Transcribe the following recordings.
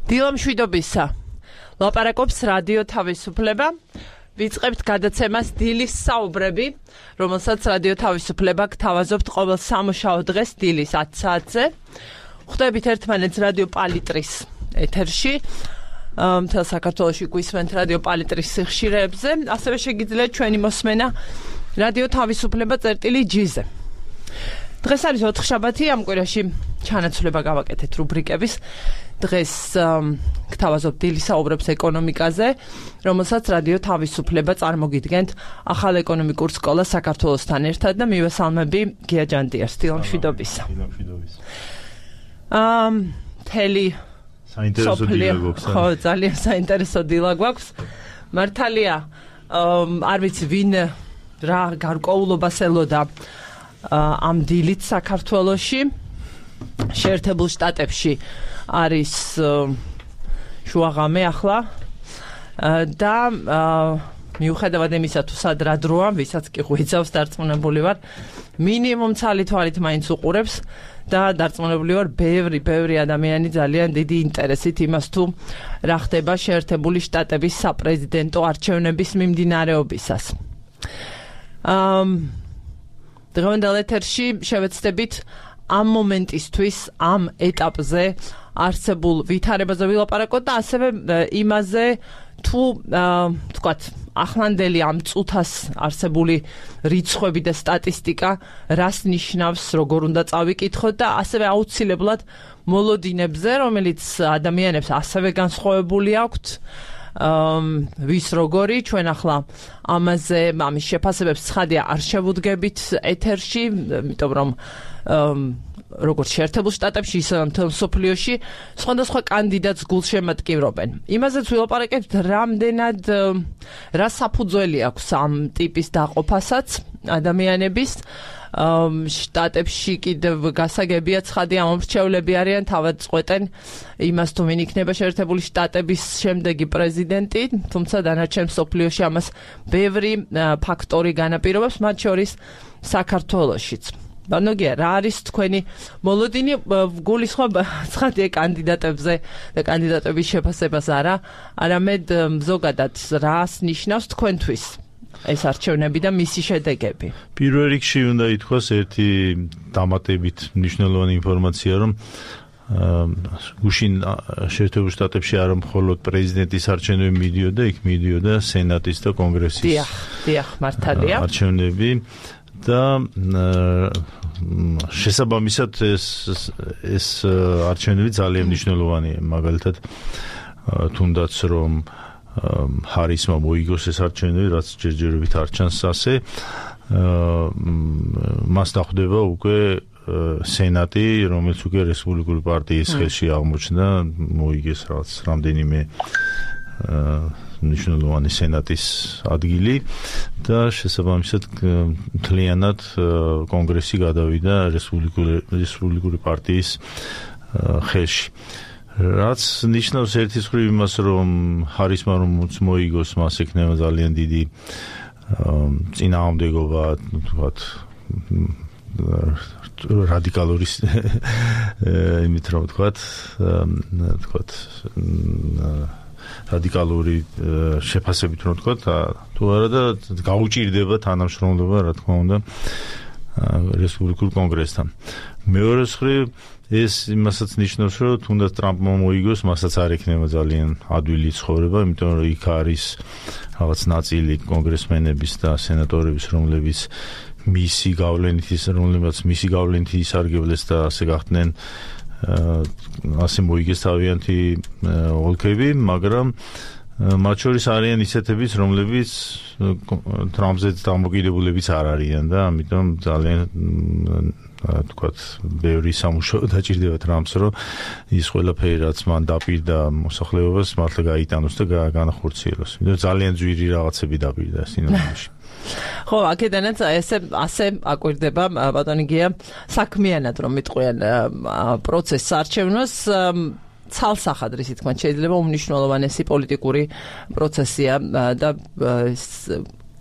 დილა მშვიდობისა. ლაპარაკობს რადიო თავისუფლება. ვიწყებთ გადაცემას დილის საუბრები, რომელსაც რადიო თავისუფლება გთავაზობთ ყოველ სამუშაო დღეს დილის 10 საათზე. ხვდებით ერთმანეთს რადიო პალიტრის ეთერში. მთელ საქართველოში გვისმენთ რადიო პალიტრის სიხშირეებზე, ასევე შეგიძლიათ ჩვენი მოსმენა რადიო თავისუფლება წერტილი-G-ზე. დღეს არის ოთხშაბათი, ამ კვირაში ჩანაცვლება გავაკეთეთ რუბრიკების. დღეს გთავაზობთ დილის საუბრებს ეკონომიკაზე, რომელსაც რადიო თავისუფლება წარმოგიდგენთ ახალ ეკონომიკურ სკოლას საქართველოსთან ერთად და მივესალმები გია ჯანდიას. დილა მშვიდობისა. მთელი საინტერესო დილა გვაქვს. ხო, ძალიან საინტერესო დილა გვაქვს. მართალია, არ ვიცი ვინ რა გარკვეულობას ელოდა ამ დილით საქართველოში. შეერთებულ შტატებში არის შუაღამე ახლა და მიუხედავად იმისა თუ სად რა დროა, ვისაც კი ღვიძავს დარწმუნებული ვარ, მინიმუმ ცალი-თვალით მაინც უყურებს და დარწმუნებული ვარ, ბევრი ადამიანი ძალიან დიდი ინტერესით იმას თუ რა ხდება შეერთებული შტატების საპრეზიდენტო არჩევნების მიმდინარეობისას. დღევანდელ ეთერში შევეცდებით ამ მომენტისთვის, ამ ეტაპზე არსებულ ვითარებაზე ვილაპარაკოთ და ასევე იმაზე თუ თქვათ ახლანდელი ამ წუთას არსებული რიცხვები და სტატისტიკა რას ნიშნავს, როგორ უნდა წავიკითხოთ და ასევე აუცილებლად მოლოდინებზე, რომელიც ადამიანებს ასევე განსხვავებული აქვთ. ვის როგორი, ჩვენ ახლა ამაზე ამის შეფასებებს ცხადია არ შევუდგებით ეთერში, იმიტომ რომ როგორც შეერთებულ შტატებში, ისე მთელ მსოფლიოში სხვადასხვა კანდიდატს გულშემატკივრობენ. იმაზეც ვილაპარაკებთ, რამდენად რა საფუძველი აქვს ამ ტიპის დაყოფასაც ადამიანების. შტატებში კიდევ გასაგებია ცხადი ამომრჩევლები არიან, თავად წყვეტენ იმას თუ ვინ იქნება შეერთებული შტატების შემდეგი პრეზიდენტი, თუმცა დანარჩენ მსოფლიოში ამას ბევრი ფაქტორი განაპირობებს, მათ შორის საქართველოშიც. ბანოგია, რა არის თქვენი მოლოდინი? გულისხმობ ცხადია კანდიდატებზე და კანდიდატების შეფასებას არამედ ზოგადად რას ნიშნავს თქვენთვის ეს არჩევნები და მისი შედეგები? პირველ რიგში უნდა ითქვას ერთი დამატებით მნიშვნელოვანი ინფორმაცია, რომ გუშინ შეერთებულ შტატებში არა მხოლოდ პრეზიდენტის არჩევნები მიდიოდა, იქ მიდიოდა სენატის და კონგრესის დიახ, მართალია არჩევნები და შესაბამისად ეს არჩევნები ძალიან მნიშვნელოვანია. მაგალითად, თუნდაც რომ ჰარისმა მოიგოს ეს არჩევნები, რაც ჯერჯერობით არ ჩანს ასე, მას დახვდება უკვე სენატი, რომელიც უკვე რესპუბლიკური პარტიის ხელში აღმოჩნდა, მოიგეს რაც რამდენიმე მნიშვნელოვანი სენატის ადგილი და შესაბამისად მთლიანად კონგრესი გადავიდა რესპუბლიკური პარტიის ხელში. რაც ნიშნავს ერთის მხრივ იმას, რომ ჰარისმა რომ მოიგოს, მას ექნება ძალიან დიდი წინააღმდეგობა, თქვათ რადიკალური იმით რომ თქვათ რადიკალური შეფასებით რომ თქვათ, თუ არა და გაუჭირდება თანამშრომლობა, რა თქმა უნდა, რესპუბლიკურ კონგრესთან. მეორე მხრივ ეს იმასაც ნიშნავს, რომ თუნდაც ტრამპმა მოიგოს, მასაც არ ექნება ძალიან ადვილი ცხოვრება, იმიტომ რომ იქ არის რაღაც ნაწილი კონგრესმენების და სენატორების, რომლებიც მისი გავლენით ისარგებლეს და ასე გახდნენ ასე მოიგეს თავიანთი ოლქები, მაგრამ მათ შორის არიან ისეთებიც, რომლებიც ტრამპზე დამოკიდებულებიც არ არიან და ამიტომ ძალიან თქვათ ბევრი სამუშაო დაჭირდება ტრამპს, რომ ის ყველაფერი რაც მან დაპირდა მოსახლეობას მართლა გაიტანოს და განახორციელოს. იმიტომ ძალიან ძვირი რაღაცები დაპირდა სინამდვილეში. ხო, აქედანაც ასე აკვირდება ბატონი გია საქმიანად რომ მიტყვიან პროცესს არჩევნოს ცალსახად, რითი თქმათ, შეიძლება უმნიშვნელოვანესი პოლიტიკური პროცესია და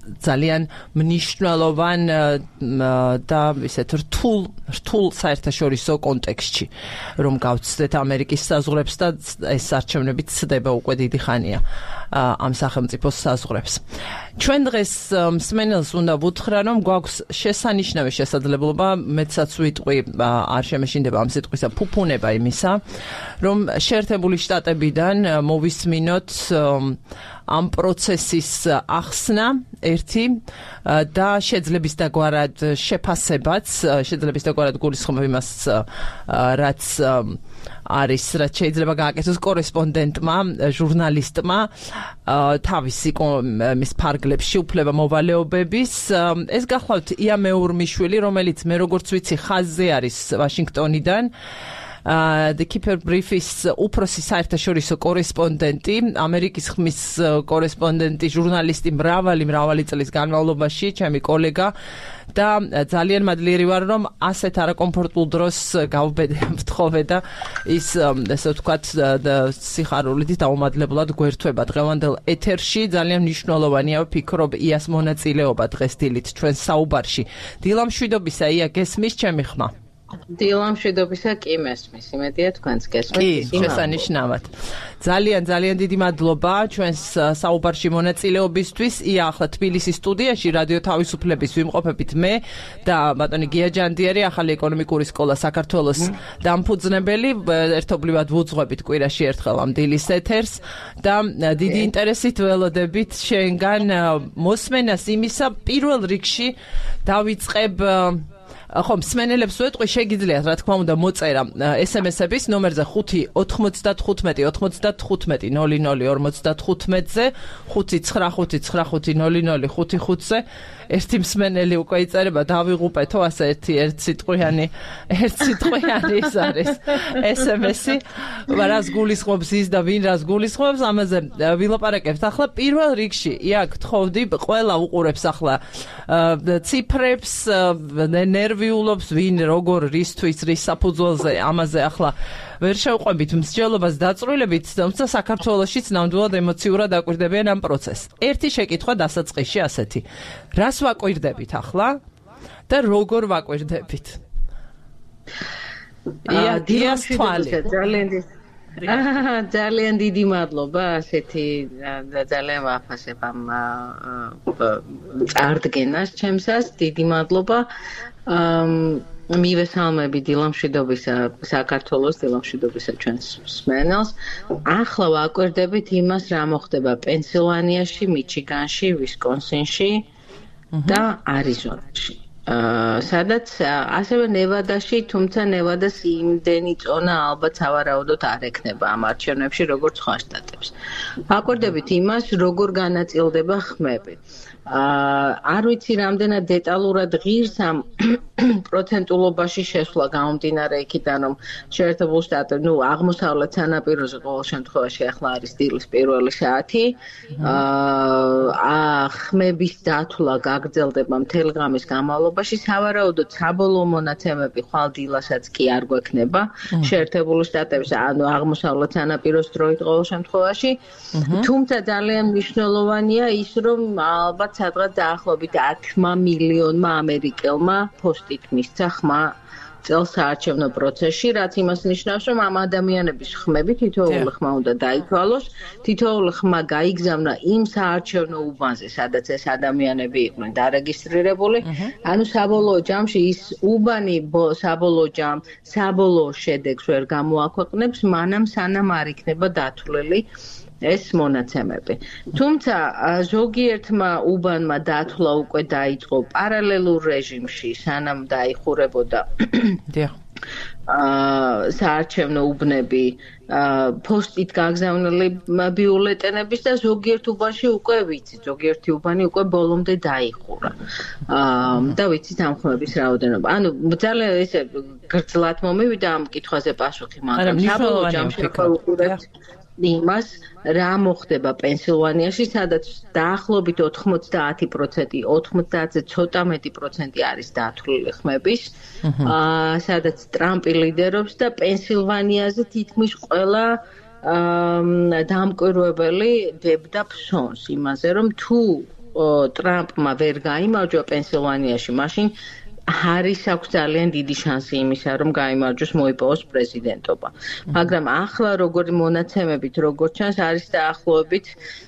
ძალიან მნიშვნელოვან და ისეთ რთულ საერთაშორისო კონტექსტში რომ გავცდეთ ამერიკის საზღვრებს და ეს არჩევნები ცდება უკვე დიდი ხანია ამ სახელმწიფოს საზღვრებს. ჩვენ დღეს მსმენელს უნდა ვუთხრა, რომ გვაქვს შესანიშნავი შესაძლებლობა, მეცაც ვიტყვი, არ შემეშინდება ამ სიტყვისა ფუფუნება იმისა, რომ შეერთებული შტატებიდან მოვისმინოთ ამ პროცესის ახსნა ერთი და შეძლებისდაგვარად შეფასებაც, შეძლებისდაგვარად გულისხმობ იმას, რაც არის, რაც შეიძლება გააკეთოს კორესპონდენტმა, ჟურნალისტმა თავისი მის ფარგლებში უფლება მოვალეობების. ეს გახლავთ ია მეურმიშვილი, რომელიც მე როგორც ვიცი ხაზზე არის ვაშინგტონიდან. The Keeper Brief-ის უფროსი საერთაშორისო კორესპონდენტი, ამერიკის ხმის კორესპონდენტი, ჟურნალისტი მრავალი წლის განმავლობაში, ჩემი კოლეგა და ძალიან მადლიერი ვარ, რომ ასეთ არაკომფორტულ დროს გავბედე და ის ესე ვთქვათ სიხარულით დაუმადლებლად გვერდება დღევანდელ ეთერში. ძალიან მნიშვნელოვანია ვფიქრობ იას მონაწილეობა დღეს დილით ჩვენ საუბარში. დილამშვიდობისა ია, გესმის ჩემი ხმა? დილამშვიდობისა კი მესმის, იმედია თქვენც გესმის. შესანიშნავად. ძალიან დიდი მადლობა ჩვენს საუბარში მონაწილეობისთვის. ია ახლა თბილისის სტუდიაში რადიო თავისუფლების ვიმყოფებით მე და ბატონი გია ჯანდიერი, ახალი ეკონომიკური სკოლა საქართველოს დამფუძნებელი. ერთობლივად ვუძღვებით კვირაში ერთხელ ამ დილის ეთერს და დიდი ინტერესით ველოდებით შენგან მოსმენას იმისა, პირველ რიგში დავიწყებ ხო, მსმენელებს ვეტყვი, შეგიძლიათ რა თქმა უნდა მოწერა SMS-ების ნომერზე 5-95-95-00-55-ზე 595-95-00-55-ზე ერთი მსმენელი უკვე იწერება, დავიღუპეთო ასე ერთ სიტყვიანი ის არის SMS-ი, რას გულისხმობს ის და ვინ რას გულისხმობს, ამაზე ვილაპარაკებთ. ახლა პირველ რიგში, ია, გთხოვდი, ყველა უყურებს ახლა ციფრებს, ნერვიულობს, ვინ როგორ რისთვის რის საფუძველზე, ამაზე ახლა ვერ შევყვებით მსჯელობას დაწვრილებით, თუმცა საქართველოშიც ნამდვილად ემოციურად აკვირდებიან ამ პროცესს. ერთი შეკითხვა დასაწყისში ასეთი. რას ვაკვირდებით ახლა და როგორ ვაკვირდებით? იას თვალი. ძალიან დიდი მადლობა, ასეთი ძალიან ვაფასებ ამ წარდგენას ჩემსას, დიდი მადლობა. მივესალმები დილამშვიდობისა საქართველოს, დილამშვიდობისა ჩვენს მსმენელს. ახლა ვაკვირდებით იმას, რა მოხდება პენსილვანიაში, მიჩიგანში, ვისკონსინში და არიზონაში. სადაც ასევე ნევადაში, თუმცა ნევადას იმდენი წონა ალბათ სავარაუდოდ არ ექნება ამ არჩევნებში, როგორც სხვა შტატებს. ვაკვირდებით იმას, როგორ განაწილდება ხმები. არ ვიცი რამდენად დეტალურად ღირს ამ პროცენტულობაში შესვლა გამომდინარე იქიდან, რომ შეერთებულ შტატებში, აღმოსავლეთ სანაპიროზე ყოველ შემთხვევაში ახლა არის დილის პირველი საათი. ხმების დათვლა გაგრძელდება მთელი ღამის განმავლობაში. სავარაუდოდ საბოლოო მონაცემები ხვალ დილასაც კი არ გვექნება შეერთებულ შტატებში, ანუ აღმოსავლეთ სანაპიროს დროით ყოველ შემთხვევაში. თუმცა ძალიან მნიშვნელოვანია ის, რომ ალბათ სადღაც დაახლოებით 10 მილიონმა ამერიკელმა პოსტით მისცა ხმა წელს საარჩევნო პროცესში, რაც იმას ნიშნავს, რომ ამ ადამიანების ხმები თითოეული ხმა უნდა დაითვალოს, თითოეული ხმა გაიგზავნა იმ საარჩევნო უბანზე, სადაც ეს ადამიანები იყვნენ დარეგისტრირებული. ანუ საბოლოო ჯამში ის უბანი საბოლოო შედეგს ვერ გამოაქვეყნებს, მანამ სანამ არ იქნება დათვლილი ეს მონაცემები. თუმცა ზოგიერთმა უბანმა დათვლა უკვე დაიწყო პარალელურ რეჟიმში, სანამ დაიხურებოდა საარჩევნო უბნები პოსტით გაგზავნილი ბიულეტენების და ზოგიერთ უბანში უკვე ვიცი, ზოგიერთი უბანი უკვე ბოლომდე დაიხურა. და ვიცით ამ ხმების რაოდენობა. ანუ ძალიან ესე გრძლად მომივიდა ამ კითხვაზე პასუხი, მაგრამ საბოლოო ჯამში ვუყურებთ იმას, რა მოხდება პენსილვანიაში, სადაც დაახლოებით 90%, 90-ზე ცოტა მეტი პროცენტი არის დათვლილი ხმების, სადაც ტრამპი ლიდერობს და პენსილვანიაზე თითქმის ყველა დამკვირვებელი ბებდა ფსონს იმაზე, რომ თუ ტრამპმა ვერ გაიმარჯვა პენსილვანიაში, მაშინ ჰარის აქვს ძალიან დიდი შანსი იმისა, რომ გაიმარჯვოს მოიპოვოს პრეზიდენტობა. მაგრამ ახლა როგორი მონაცემებით, როგორც ჩანს, არის დაახლოებით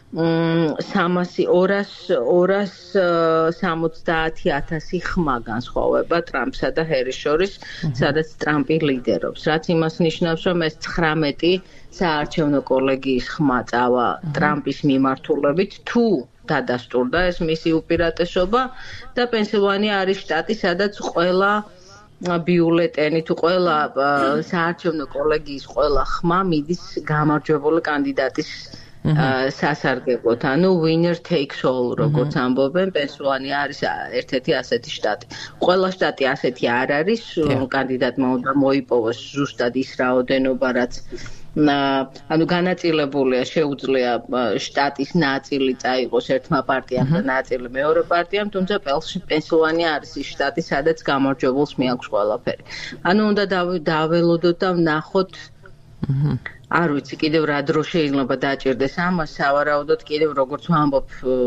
270,000 ხმა განსხვავება ტრამპსა და ჰერის შორის, სადაც ტრამპი ლიდერობს. რაც იმას ნიშნავს, რომ ეს 19 საარჩევნო კოლეგიის ხმა წავა ტრამპის მიმართულებით, თუ დადასტურდა ეს მისი უპირატესობა და პენსილვანია არის შტატი, სადაც ყველა ბიულეტენი თუ ყველა საარჩევნო კოლეგიის ყველა ხმა მიდის გამარჯვებული კანდიდატის სასარგებლოდ. ანუ winner takes all, როგორც ამბობენ, პენსილვანია არის ერთ-ერთი ასეთი შტატი. ყველა შტატი ასეთი არ არის, კანდიდატმა უნდა მოიპოვოს ზუსტად ის რაოდენობა, რაც ანუ განაწილებულია, შეუძლია შტატის ნაწილი წაიღოს ერთმა პარტიამ და ნაწილი მეორე პარტიამ, თუმცა პენსილვანია არის ის შტატი, სადაც გამარჯვებულს მიაქვს ყველაფერი. ანუ უნდა დაველოდოთ და ვნახოთ არ ვიცი კიდევ რა დრო შეიძლება დაჭირდეს ამას, სავარაუდოდ კიდევ როგორც ვამბობ,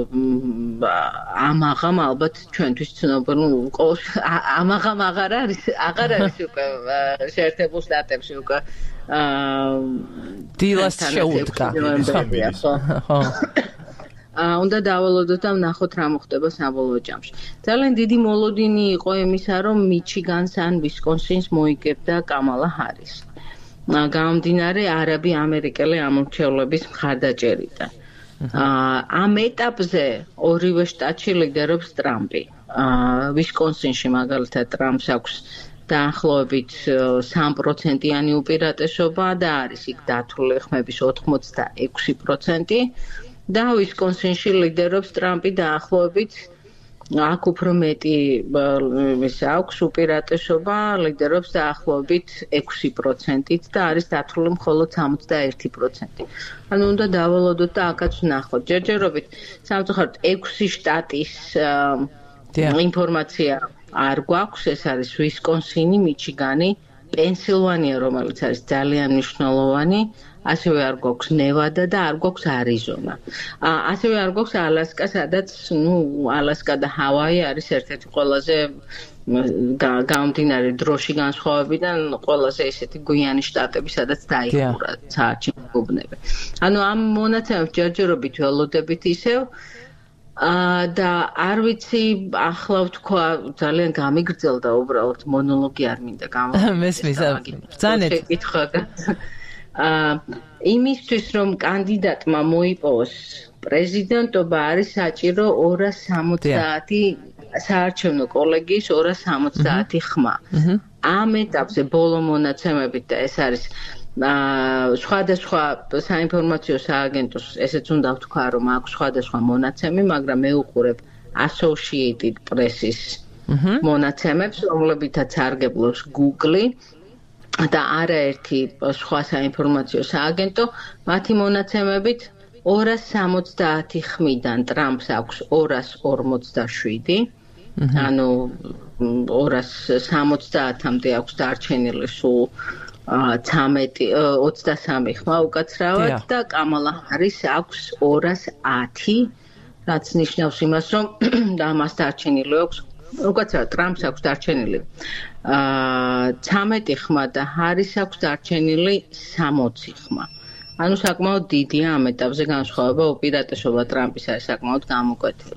ამაღამ ალბათ ჩვენთვის ცნობილი, ამაღამ აღარ არის უკვე შეერთებულ შტატებში უკვე დილას შეუდგა. უნდა დავალოდოთ და ვნახოთ რა მოხდება საბოლოო ჯამში. ძალიან დიდი მოლოდინი იყო იმისა, რომ მიჩიგანს ან ვისკონსინს მოიგებდა კამალა ჰარის. გამომდინარე არაბი-ამერიკელი ამორჩევლების მხარდაჭერიდან. ამ ეტაპზე ორივე შტატში ლიდერობს ტრამპი. ვისკონსინში მაგალითად ტრამპს აქვს დაახლოებით 3%-იანი უპირატესობა და არის იქ დათვლილი ხმების 86% და ვისკონსინში ლიდერობს ტრამპი დაახლოებით აქ უფრო მეტი ის აქვს უპირატესობა, ლიდერობს დაახლოებით 6%-ით და არის დათვლილი მხოლოდ 61%. ანუ უნდა დავალოდოთ და აქაც ვნახოთ. ჯერჯერობით სამწუხაროდ 6 შტატის ინფორმაცია არ გვაქვს, ეს არის ვისკონსინი, მიჩიგანი, პენსილვანია, რომელიც არის ძალიან მნიშვნელოვანი, ასევე არ გვაქვს ნევადა და არ გვაქვს არიზონა. ასევე არ გვაქვს ალასკა, სადაც, ალასკა და ჰავაი არის ერთ-ერთი ყველაზე გამომდინარე დროში განსხვავებიდან ყველაზე ესეთი გვიანი შტატები, სადაც დაიხურა საარჩევნო გუბნები. ანუ ამ მონაცემებს ჯერჯერობით ველოდებით ისევ და არ ვიცი, ახლა ვთქვა, ძალიან გამიგრძელდა უბრალოდ მონოლოგი არ მინდა მესმის, ბრძანეთ. იმისთვის, რომ კანდიდატმა მოიპოვოს პრეზიდენტობა, არის საჭირო 270 საარჩევნო კოლეგიის 270 ხმა. ამ ეტაპზე ბოლო მონაცემებით და ეს არის სხვადასხვა საინფორმაციო სააგენტოს, ესეც უნდა ვთქვა, რომ აქვს სხვადასხვა მონაცემი, მაგრამ მე უყურებ Associated Press-ის მონაცემებს, რომლებითაც სარგებლობს Google და არაერთი სხვა საინფორმაციო სააგენტო, მათი მონაცემებით 270 ხმიდან ტრამპს აქვს 247, ანუ 270-მდე აქვს დარჩენილი სულ 23 ხმა უკაცრავად და კამალა ჰარის აქვს 210, რაც ნიშნავს იმას, რომ ამას დარჩენილი აქვს უკაცრავად ტრამპს აქვს დარჩენილი 13 ხმა და ჰარის აქვს დარჩენილი 60 ხმა. ანუ საკმაოდ დიდია ამ ეტაპზე განსხვავება, უპირატესობა ტრამპის არის საკმაოდ გამოკვეთილი.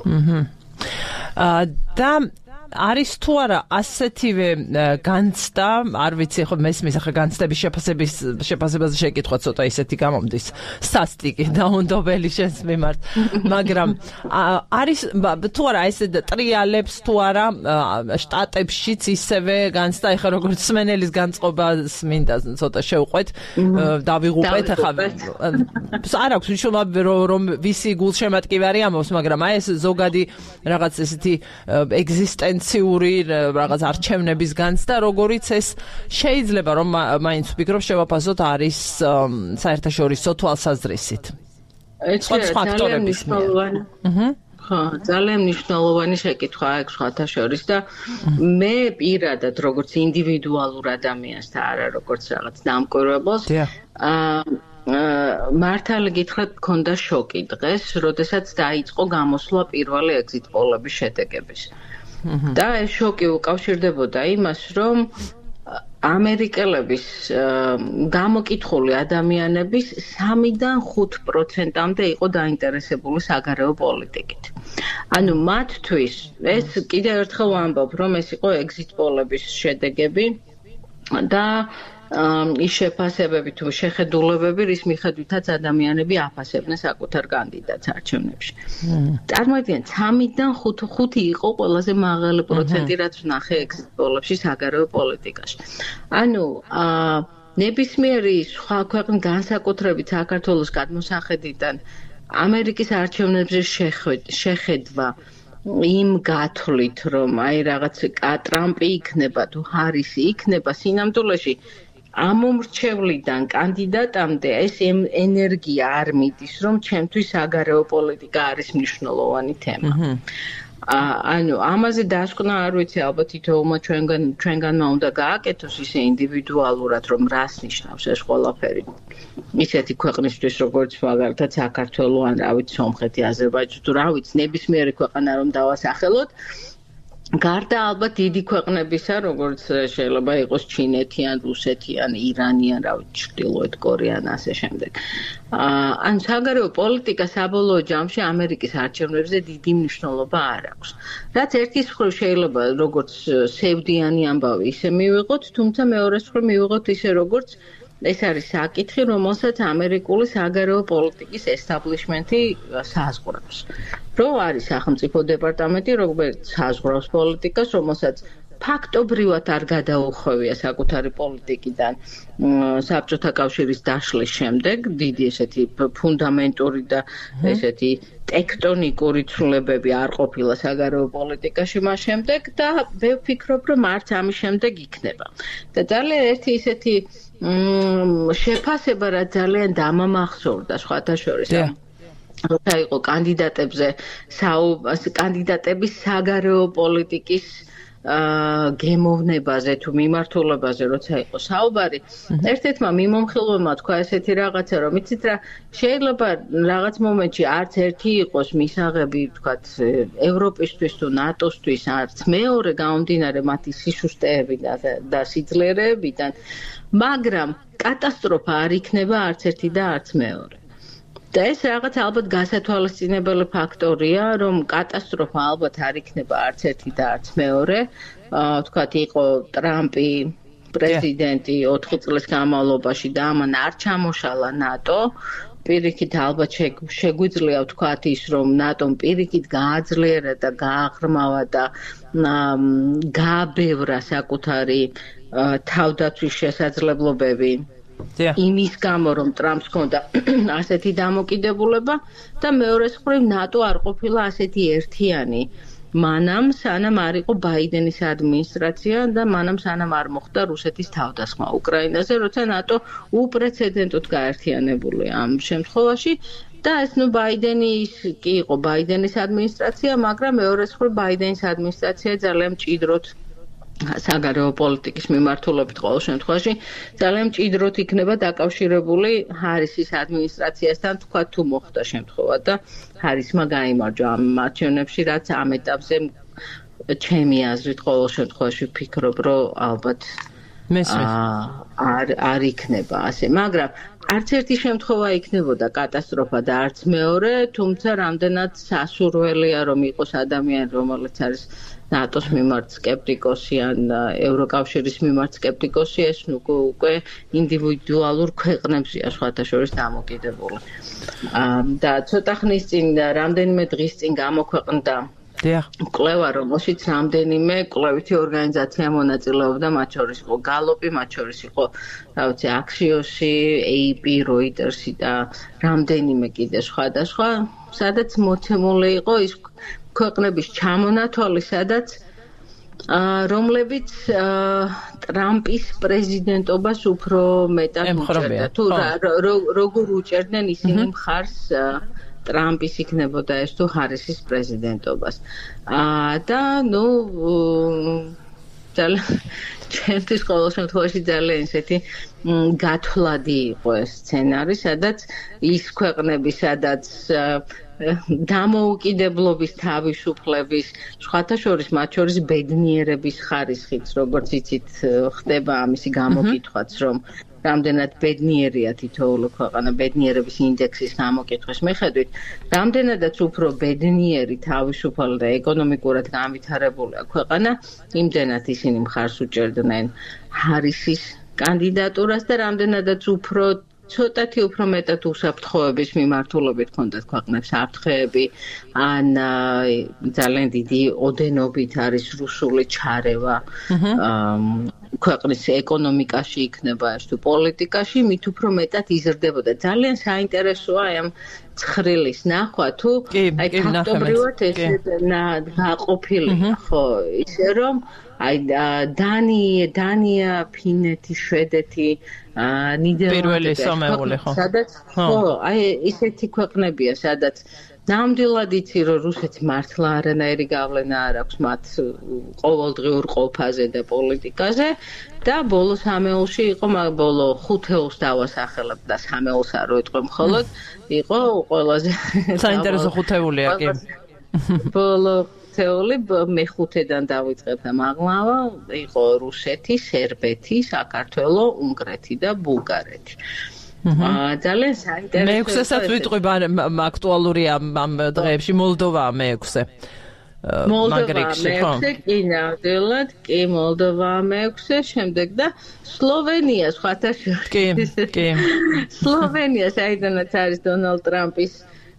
და არის თუ არა ასეთივე განცდა, არ ვიცი, ხო მესმის ახლა განცდების შეფასებაზე შეკითხვა ცოტა ისეთი გამომდის სასტიკი და უნდობელი შენს მიმართ, მაგრამ არის თუ არა ესე ტრიალებს თუ არა შტატებშიც ისევე განცდა, ახლა როგორც სმენელის განწყობას მინდა ცოტა შევყვეთ, დავიღუპეთ ახლა არ აქვს მნიშვნელობა რომ ვისი გულშემატკივარი ამბობს, მაგრამ აი ეს ზოგადი რაღაც ესეთი ეგზისტენციური რაღაც არჩევნების განცდა, როგორიც ეს შეიძლება რომ მაინც ვფიქრობ შევაფასოთ არის საერთაშორისო თვალსაზრისით. სხვა ფაქტორების მიერ. ხო, ძალიან მნიშვნელოვანი შეკითხვა აქვს სხვათა შორის და მე პირადად როგორც ინდივიდუალურ ადამიანს და არა როგორც რაღაც დამკვირვებელს მართალი გითხრათ, მქონდა შოკი დღეს, როდესაც დაიწყო გამოსვლა პირველი ეგზიტ პოლების შედეგების. და ეს შოკი უკავშირდებოდა იმას, რომ ამერიკელების გამოკითხული ადამიანების 3-დან 5%-მდე იყო დაინტერესებული საგარეო პოლიტიკით. ანუ მათთვის ეს კიდევ ერთხელ ვამბობ, რომ ეს იყო ეგზიტ პოლების შედეგები და ის შეფასებები თუ შეხედულებები, რის მიხედვითაც ადამიანები აფასებდნენ საკუთარ კანდიდატს არჩევნებში. წარმოიდგინეთ, 3-დან 5 იყო ყველაზე მაღალი პროცენტი, რაც ვნახე ეგზიტ პოლებში საგარეო პოლიტიკაში. ანუ ნებისმიერი სხვა ქვეყნის განსაკუთრებით საქართველოს გადმოსახედიდან ამერიკის არჩევნებზე შეხედვა იმ გათვლით, რომ აი რაღაც ტრამპი იქნება თუ ჰარისი იქნება სინამდვილეში ამომრჩევლიდან კანდიდატამდე ეს ენერგია არ მიდის, რომ ჩემთვის საგარეო პოლიტიკა არის მნიშვნელოვანი თემა. ანუ ამაზე დასკვნა არ ვიცი, ალბათ თითოეულმა ჩვენგანმა უნდა გააკეთოს ისე ინდივიდუალურად, რომ რას ნიშნავს ეს ყველაფერი. ისეთი ქვეყნისთვის, როგორც მაგალითად საქართველო, ან რა ვიცი, სომხეთი, აზერბაიჯანი, თუ რა ვიცი, ნებისმიერი ქვეყანა რომ დავასახელოთ, გარდა ალბათ დიდი ქვეყნებისა, როგორც შეიძლება იყოს ჩინეთი ან რუსეთი ან ირანი ან რა ვიცი, ჩრდილოეთ კორეა ან ასე შემდეგ. ან საგარეო პოლიტიკა საბოლოო ჯამში ამერიკის არჩევნებზე დიდი მნიშვნელობა არ აქვს. რაც ერთის მხრივ შეიძლება როგორც სევდიანი ამბავი ისე მივიღოთ, თუმცა მეორეს მხრივ მივიღოთ ისე როგორც ეს არის საკითხი, რომელსაც ამერიკული საგარეო პოლიტიკის ესტაბლიშმენტი საზღვრავს. რო არის სახელმწიფო დეპარტამენტი, რომელიც საზღვრავს პოლიტიკას, რომელსაც ფაქტობრივად არ გადაუხვევია საკუთარი პოლიტიკიდან საბჭოთა კავშირის დაშლის შემდეგ, დიდი ესეთი ფუნდამენტური და ესეთი ტექტონიკური ცვლილებები არ ყოფილა საგარეო პოლიტიკაში მას შემდეგ და მე ვფიქრობ, რომ არც ამის შემდეგ იქნება. და ძალიან ერთი ისეთი შეფასება, რაც ძალიან დამამახსოვრდა სხვათა შორის. როცა იყო კანდიდატების საგარეო პოლიტიკის გემოვნებაზე თუ მიმართულებაზე, როცა იყო საუბარი, ერთ-ერთმა მიმომხილველმა თქვა ესეთი რაღაცა, რომ იცით რა, შეიძლება რაღაც მომენტში არც ერთი იყოს მისაღები, თქვათ, ევროპისთვის თუ ნატოსთვის, არც მეორე გამომდინარე მათი სისუსტეებიდან და სიძლიერეებიდან, მაგრამ კატასტროფა არ იქნება არც ერთი და არც მეორე. და ეს რაღაც ალბათ გასათვალისწინებელი ფაქტორია, რომ კატასტროფა ალბათ არ იქნება არც ერთი და არც მეორე. თქვათ, იყო ტრამპი პრეზიდენტი 4 წლის განმავლობაში და ამან არ ჩამოშალა ნატო. პირიქით ალბათ შეგვიძლია ვთქვათ ის, რომ ნატომ პირიქით გააძლიერა და გააღრმავა და გააბევრა საკუთარი თავდაცვის შესაძლებლობები. იმის გამო, რომ ტრამპს ჰქონდა ასეთი დამოკიდებულება და მეორეს მხრივ ნატო არ ყოფილა ასეთი ერთიანი. მანამ სანამ არ იყო ბაიდენის ადმინისტრაცია და მანამ სანამ არ მოხდა რუსეთის თავდასხმა უკრაინაზე, როცა ნატო უპრეცედენტოდ გაერთიანებული ამ შემთხვევაში და ეს ბაიდენი კი იყო ბაიდენის ადმინისტრაცია, მაგრამ მეორეს მხრივ ბაიდენის ადმინისტრაცია ძალიან მჭიდროდ საგარეო პოლიტიკის მიმართულებით ყოველ შემთხვევაში ძალიან მჭიდროდ იქნება დაკავშირებული ჰარისის ადმინისტრაციასთან, თქვა თუ მოხდა შემთხვევა და ჰარისმა გაიმარჯვა ამ არჩევნებში, რაც ამ ეტაპზე ჩემი აზრით ყოველ შემთხვევაში ვფიქრობ, რომ ალბათ არ იქნება ასე, მაგრამ არც ერთი შემთხვევა იქნებოდა კატასტროფა და არც მეორე, თუმცა რამდენად სასურველია რომ იყოს ადამიანი, რომელიც არის ნატოს მიმართ სკეპტიკოსი ან ევროკავშირის მიმართ სკეპტიკოსი, ეს უკვე ინდივიდუალურ ქვეყნებზეა სხვათა შორის დამოკიდებული. და ცოტა ხნის წინ, რამდენიმე დღის წინ გამოქვეყნდა კვლევა, რომელშიც რამდენიმე კვლევითი ორგანიზაცია მონაწილეობდა, მათ შორის იყო გალოპი, მათ შორის იყო, რა ვიცი, აქსიოსი, AP, Reutersი და რამდენიმე კიდე სხვადასხვა, სადაც მოცემული იყო ის ქვეყნების ჩამონათვალი, სადაც რომლებიც ტრამპის პრეზიდენტობას უფრო მეტად უჭერდა. თუ როგორ უჭერდნენ ისინი მხარს ტრამპის იქნებოდა ეს თუ ჰარისის პრეზიდენტობას. და ძალიან ჩემთვის ყოველ შემთხვევაში ძალიან ისეთი გათვლადი იყო ეს სცენარი, სადაც ის ქვეყნები, სადაც დამოუკიდებლობის თავისუფლების, სხვათა შორის მათ შორის ბედნიერების ხარისხით, როგორც იცით, ხდება ამისი გამოკითხვაც, რომ რამდენად ბედნიერია თითოეული ქვეყანა ბედნიერების ინდექსის გამოკითხვის მიხედვით, რამდენადაც უფრო ბედნიერი, თავისუფალი და ეკონომიკურად განვითარებულია ქვეყანა, იმდენად ისინი მხარს უჭერდნენ ჰარისის კანდიდატურას და რამდენადაც ცოტათი უფრო მეტად უსაფრთხოების მიმართულებით ჰქონდათ ქვეყნებს საფრთხეები, ან ძალიან დიდი ოდენობით არის რუსული ჩარევა ქვეყნის ეკონომიკაში იქნება ეს თუ პოლიტიკაში, მით უფრო მეტად იზრდებოდა. ძალიან საინტერესოა ამ ცხრილის ნახვა, თუ აი ფაქტობრივად ეს გაყოფილია, ხო, ისე რომ აი დანია, ფინეთი, შვედეთი, ნიდერლანდები, სადაც ხო, აი ისეთი ქვეყნებია, სადაც ნამდვილად იცი, რომ რუსეთს მართლა არანაირი გავლენა არ აქვს მათ ყოველდღიურ ყოფაზე და პოლიტიკაზე და ბოლო 3-ელში იყო, ბოლო 5-ელს დავასახელებ და 3-ელს არ ვეტყვი მხოლოდ, იყო ყველაზე საინტერესო 5-ელია, კი. ბოლო თეული მე-5-დან დავიწყებ და მაღლავა იყო რუსეთი, სერბეთი, საქართველო, უნგრეთი და ბულგარეთი. ძალიან საინტერესო. მე-6-საც ვიტყვი აქტუალური ამ დღეებში მოლდოვა მე-6. მოლდოვა მე-6, კი ნამდვილად, კი მოლდოვა მე-6, შემდეგ და სლოვენია სხვათა შორის. კი. სლოვენია საიდანაც არის დონალდ ტრამპის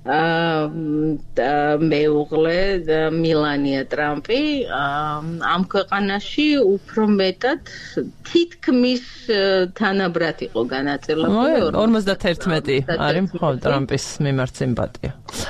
მეუღლე მილანია ტრამპი, ამ ქვეყანაში უფრო მეტად თითქმის თანაბრად იყო განაწილებული. 51 არის ხო ტრამპის მიმართ სიმპათია.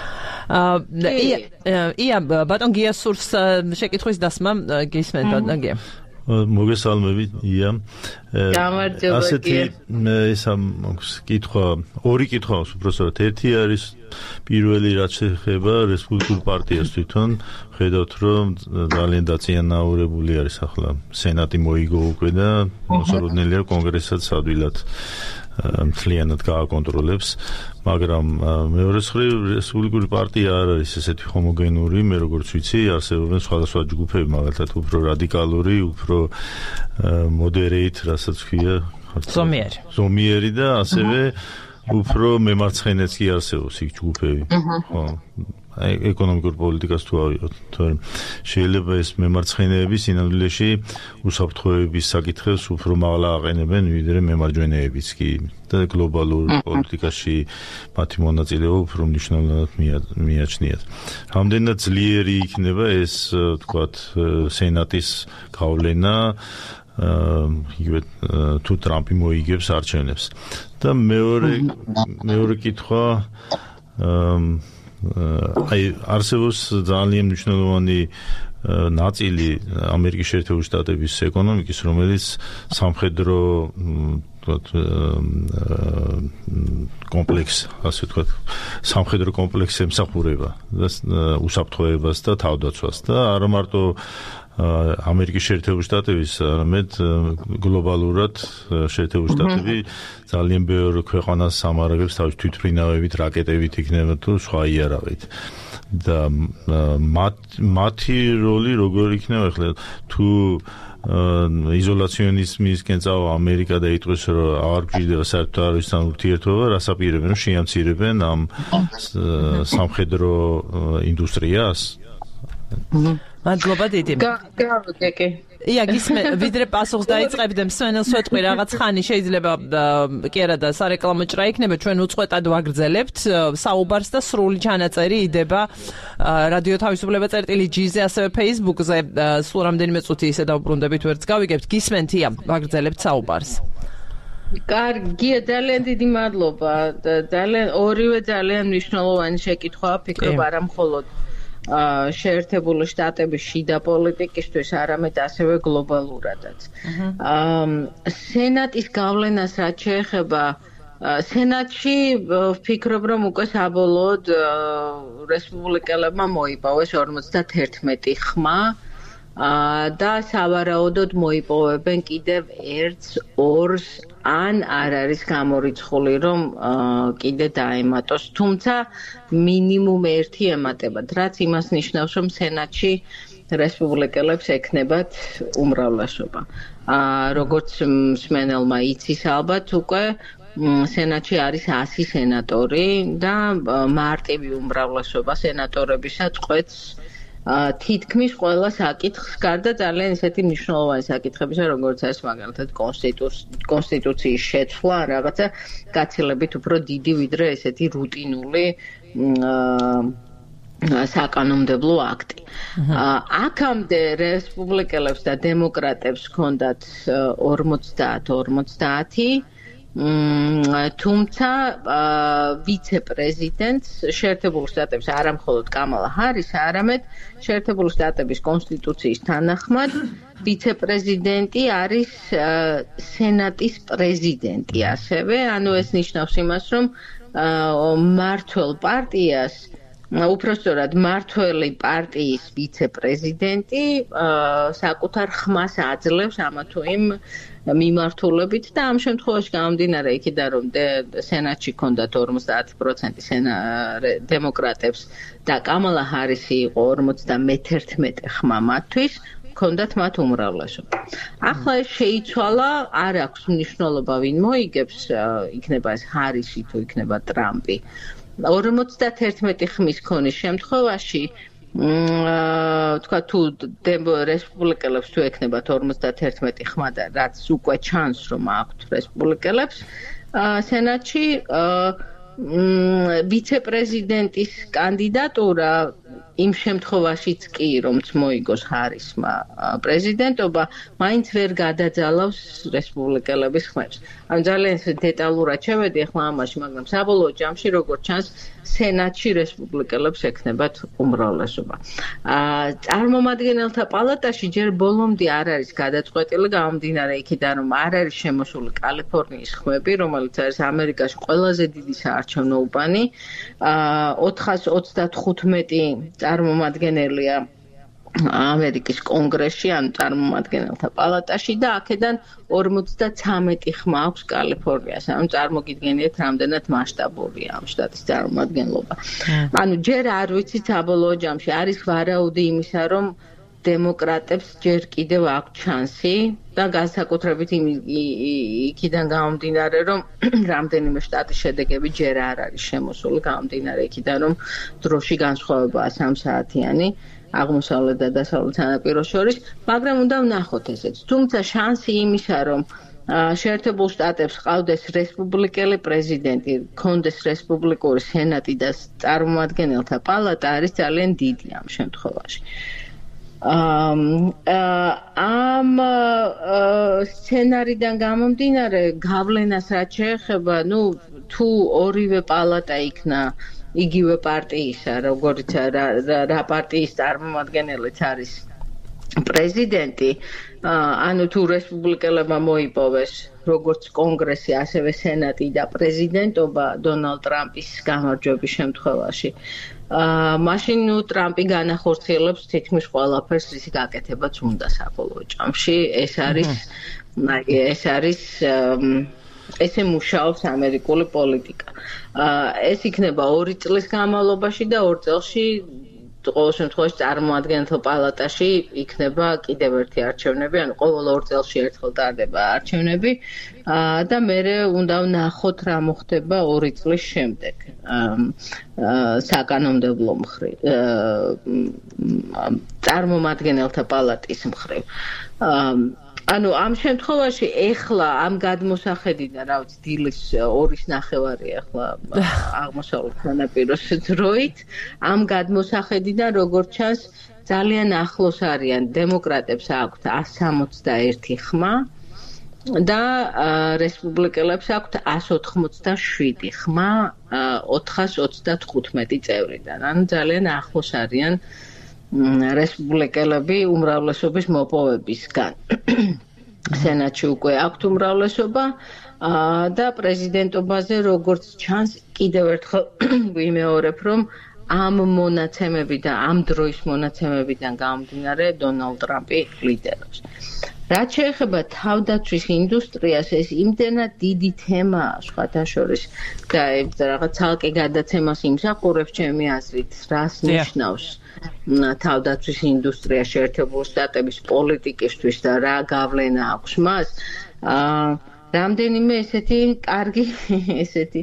ია ბატონ გიას სურს შეკითხვის დასმა გისმენთ ბატონ გია. მოგესალმებით, ია. გამარჯობა. ასეთი ისა კითხვა, ორი კითხვა აქვს უბრალოდ. ერთი არის პირველი რაც შეეხება რესპუბლიკურ პარტიას თვითონ, ხედავთ რომ ძალიან დაწინაურებული არის ახლა სენატი მოიგო უკვე და მოსალოდნელია კონგრესაც ადვილად მთლიანად გააკონტროლებს, მაგრამ მეორე მხრივ რესპუბლიკური პარტია არ არის ესეთი ჰომოგენური, მე როგორც ვიცი, არსებობენ სხვადასხვა ჯგუფები, მაგალითად უფრო რადიკალური, უფრო moderate, რასაც ქვია, ზომიერი და ასევე უფრო მემარცხენეც კი არსებობს იქ ჯგუფები. ხო. აი ეკონომიკურ პოლიტიკას თუ ავიღოთ, თორემ შეიძლება ეს მემარცხენეები სინამდვილეში უსაფრთხოების საკითხებს უფრო მაღლა აყენებენ, ვიდრე მემარჯვენეებიც კი და გლობალურ პოლიტიკაში მათი მონაწილეობა უფრო მნიშვნელოვნად მიაჩნიათ. რამდენად ძლიერი იქნება ეს, თქვათ, სენატის გავლენა იგივე თუ ტრამპი მოიგებს არჩევნებს. და მეორე კითხვა აი არსებობს ძალიან მნიშვნელოვანი ნაწილი ამერიკის შეერთებული შტატების ეკონომიკის, რომელიც სამხედრო კომპლექს, ასე ვთქვათ, სამხედრო კომპლექსს ემსახურება და უსაფრთხოებას და თავდაცვას და არა მარტო ამერიკის შეერთებული შტატების, არამედ გლობალურად შეერთებული შტატები ძალიან ბევრ ქვეყანას ამარაგებს თავის თვითმფრინავებით, რაკეტებით იქნება თუ სხვა იარაღით. და მათი როლი როგორ იქნება ახლა თუ იზოლაციონიზმისკენ წავა ამერიკა და იტყვის რომ აღარ გვჭირდება საერთოდ არავისთან ურთიერთობა, რას აპირებენ, რომ შეამცირებენ ამ სამხედრო ინდუსტრიას? მადლობა დიდი. გავიგე. ია გისმე ვიდრე პასუხს დაიწყებდე მსმენელს ვეთყვი რაღაც ხანი შეიძლება კი არა და სარეკლამო ჭრა იქნება, ჩვენ უწყვეტად ვაგრძელებთ საუბარს და სრული ჩანაწერი იდება რადიო თავისუფლება წერტილი.gz-ზე, ასევე Facebook-ზე სულ რამდენიმე წუთი ისე დავბრუნდებით, ვერც გავიგებთ. გისმენთ ია, ვაგრძელებთ საუბარს. კარგია, ძალიან დიდი მადლობა. ძალიან ორივე ძალიან მნიშვნელოვანი შეკითხვაა, ფიქრობ არა მხოლოდ შეერთებული შტატების შიდა პოლიტიკისთვის, არამედ ასევე გლობალურადაც. სენატის გავლენას რაც შეეხება, სენატში ვფიქრობ, რომ უკვე საბოლოოდ რესპუბლიკელებმა მოიპოვეს 51 ხმა და სავარაუდოდ მოიპოვებენ კიდევ 1-2 ან არ არის გამორიცხული რომ კიდე დაემატოს, თუმცა მინიმუმ 1 ემატებათ, რაც იმას ნიშნავს, რომ სენატში რესპუბლიკელებს ექნებათ უმრავლესობა. როგორც მსმენელმა იცის ალბათ უკვე სენატში არის 100 სენატორი და მარტივი უმრავლესობა სენატორებისა წყვეტს თითქმის ყველა საკითხს გარდა ძალიან ისეთი მნიშვნელოვანი საკითხებისა, როგორც არის მაგალითად კონსტიტუციის შეცვლა, რაღაცა გაცილებით უფრო დიდი ვიდრე ესეთი რუტინული საკანონმდებლო აქტი. აქამდე რესპუბლიკელებს და დემოკრატებს ჰქონდათ 50-50, თუმცა ვიცე-პრეზიდენტს შეერთებული შტატების არამხოლოდ კამალა ჰარის, არამედ შეერთებული შტატების კონსტიტუციის თანახმად ვიცე-პრეზიდენტი არის სენატის პრეზიდენტი ასევე, ანუ ეს ნიშნავს იმას, რომ მმართველ პარტიას უпростоრად მმართველი პარტიის ვიცე-პრეზიდენტი საკუთარ ხმას აძლევს ამა თუ იმ მიმართულებით და ამ შემთხვევაში გამომდინარე იქიდან რომ სენატში ჰქონდათ 50% დემოკრატებს და კამალა ჰარისი იყო 51 ხმა მათთვის ჰქონდათ მათ უმრავლესობა. ახლა ეს შეიცვალა, არ აქვს მნიშვნელობა ვინ მოიგებს, იქნება ეს ჰარისი თუ იქნება ტრამპი. 51 ხმის ქონის შემთხვევაში თქვა თუ რესპუბლიკელებს თუ ექნებათ 51 ხმა და რაც უკვე ჩანს რომ აქვთ რესპუბლიკელებს სენატში ვიცე-პრეზიდენტის კანდიდატურა იმ შემთხვევაშიც კი რომც მოიგოს ჰარისმა პრეზიდენტობა მაინც ვერ გადაძალავს რესპუბლიკელების ხმებს. ან ძალიან დეტალურად შევედი ახლა ამაში, მაგრამ საბოლოო ჯამში როგორც ჩანს სენატში რესპუბლიკელებს ექნებათ უმრავლესობა. წარმომადგენელთა პალატაში ჯერ ბოლომდე არ არის გადაწყვეტილი გამომდინარე იქიდან რომ არ არის შემოსული კალიფორნიის ხმები, რომელიც არის ამერიკაში ყველაზე დიდი საარჩევნო უბანი. 435 წარმომადგენელია ამერიკის კონგრესში, ანუ წარმომადგენელთა პალატაში და აქედან 53 ხმა აქვს კალიფორნიას. ანუ წარმოგიდგენიათ, რამდენად მასშტაბურია ამ შტატის წარმომადგენლობა. ანუ ჯერ არ ვიცით საბოლოო ჯამში არის ვარაუდი იმისა, რომ დემოკრატებს ჯერ კიდევ აქვს შანსი და განსაკუთრებით იქიდან გამომდინარე, რომ რამდენიმე შტატის შედეგები ჯერ არ არის შემოსული, გამომდინარე იქიდან, რომ დროში განსხვავებაა 3 საათიანი აღმოსავლეთ და დასავლეთ სანაპიროს შორის, მაგრამ უნდა ვნახოთ ესეც. თუმცა შანსი იმისა, რომ შეერთებულ შტატებს ყავდეს რესპუბლიკელი პრეზიდენტი, ჰქონდეს რესპუბლიკური სენატი და წარმომადგენელთა პალატა არის ძალიან დიდი ამ შემთხვევაში. ამ სცენარიდან გამომდინარე გავლენას რაც შეეხება, თუ ორივე პალატა იქნა იგივე პარტიისა, როგორც რა პარტიის წარმომადგენელიც არის პრეზიდენტი, ანუ თუ რესპუბლიკელებმა მოიპოვეს როგორც კონგრესი, ასევე სენატი და პრეზიდენტობა დონალდ ტრამპის გამარჯვების შემთხვევაში, მაშინ ტრამპი განახორციელებს თითქმის ყველაფერს, რის გაკეთებაც უნდა საბოლოო ჯამში. ესე მუშაობს ამერიკული პოლიტიკა. ეს იქნება 2 წლის განმავლობაში და 2 წელში ყოველ შემთხვევაში წარმომადგენელთა პალატაში იქნება კიდევ ერთი არჩევნები, ანუ ყოველ 2 წელში ერთხელ ტარდება არჩევნები და მერე უნდა ვნახოთ რა მოხდება 2 წლის შემდეგ. საკანონმდებლო მხრივ, წარმომადგენელთა პალატის მხრივ. ანუ ამ შემთხვევაში ეხლა ამ გადმოსახედიდან, რა ვიცი, დილის 2:30 ახლა აღმოსავლეთ სანაპიროს დროით, ამ გადმოსახედიდან როგორც ჩანს, ძალიან ახლოს არიან დემოკრატებს აქვთ 161 ხმა და რესპუბლიკელებს აქვთ 187 ხმა 435 წევრიდან. ანუ ძალიან ახლოს არიან რესპუბლიკელები უმრავლესობის მოპოვებისგან. სენატში უკვე აქვთ უმრავლესობა და პრეზიდენტობაზე როგორც ჩანს კიდევ ერთხელ ვიმეორებ, რომ ამ მონაცემებიდან, ამ დროის მონაცემებიდან გამომდინარე დონალდ ტრამპი ლიდერობს. რაც შეეხება თავდაცვის ინდუსტრიას, ეს იმდენად დიდი თემაა სხვათა შორის და რაღაც ცალკე გადაცემას იმსახურებს ჩემი აზრით, რას ნიშნავს თავდაცვის ინდუსტრია შეერთებული შტატების პოლიტიკისთვის და რა გავლენა აქვს მას. რამდენიმე ესეთი კარგი ესეთი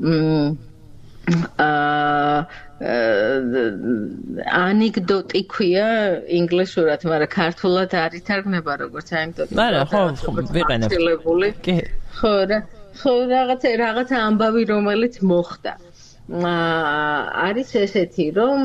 ანეკდოტი ქვია ინგლისურად, მაგრამ ქართულად არ ითარგმნება როგორც ანეკდოტი. არა, ხო, ვიყენებ. ხო, რაღაცა ამბავი, რომელიც მოხდა. არის ესეთი, რომ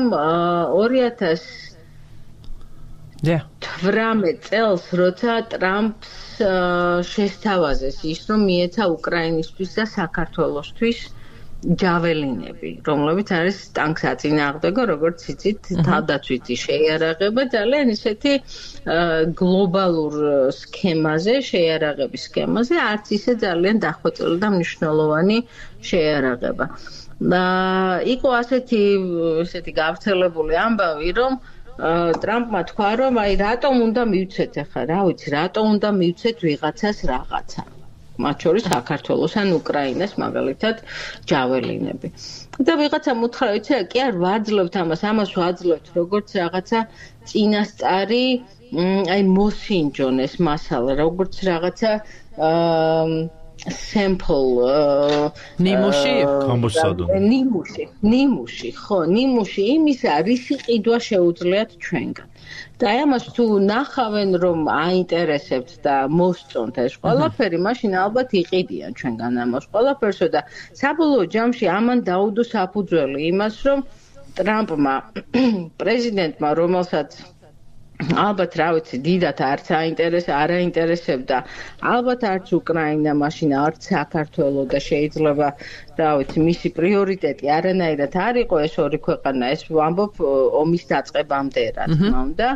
2018 წელს, როცა ტრამპს შესთავაზეს ის, რომ მიეცა უკრაინისთვის და საქართველოსთვის ჯაველინები, რომლებიც არის ტანკს აწინააღმდეგო, როგორც იცით, თავდაცვითი შეიარაღება, ძალიან ისეთი გლობალურ სქემაზე, შეიარაღების სქემაზე, არც ისე ძალიან დახვეწილი და მნიშვნელოვანი შეიარაღება. იყო ასეთი გავრცელებული ამბავი, რომ ტრამპმა თქვა, რომ აი რატომ უნდა მივცეთ ახლა, რა ვიცი, რატომ უნდა მივცეთ ვიღაცას რაღაცა. მათ შორის საქართველოს ან უკრაინას მაგალითად ჯაველინები. და ვიღაცამ უთხრა, ვიცი, კი არ ვაძლევთ ამას ვაძლევთ, როგორც რაღაცა წინასწარი, აი მოსინჯონ ეს მასალა, როგორც რაღაცა sample ნიმუში, ხო, ნიმუში იმისა, რისი ყიდვა შეუძლიათ ჩვენგან. და ამას თუ ნახავენ, რომ აინტერესებთ და მოსწონთ ეს ყველაფერი, მაშინ ალბათ იყიდიან ჩვენგან ამას ყველაფერსო და საბოლოო ჯამში ამან დაუდო საფუძველი იმას, რომ ტრამპმა, პრეზიდენტმა, რომელსაც ალბათ რა ვიცი, დიდათ არც არაინტერესებდა, ალბათ არც უკრაინა, მაშინ არც საქართველო და შეიძლება, რა ვიცი, მისი პრიორიტეტი არანაირად არ იყო ეს ორი ქვეყანა, ეს ვამბობ ომის დაწყებამდე, რა თქმა უნდა.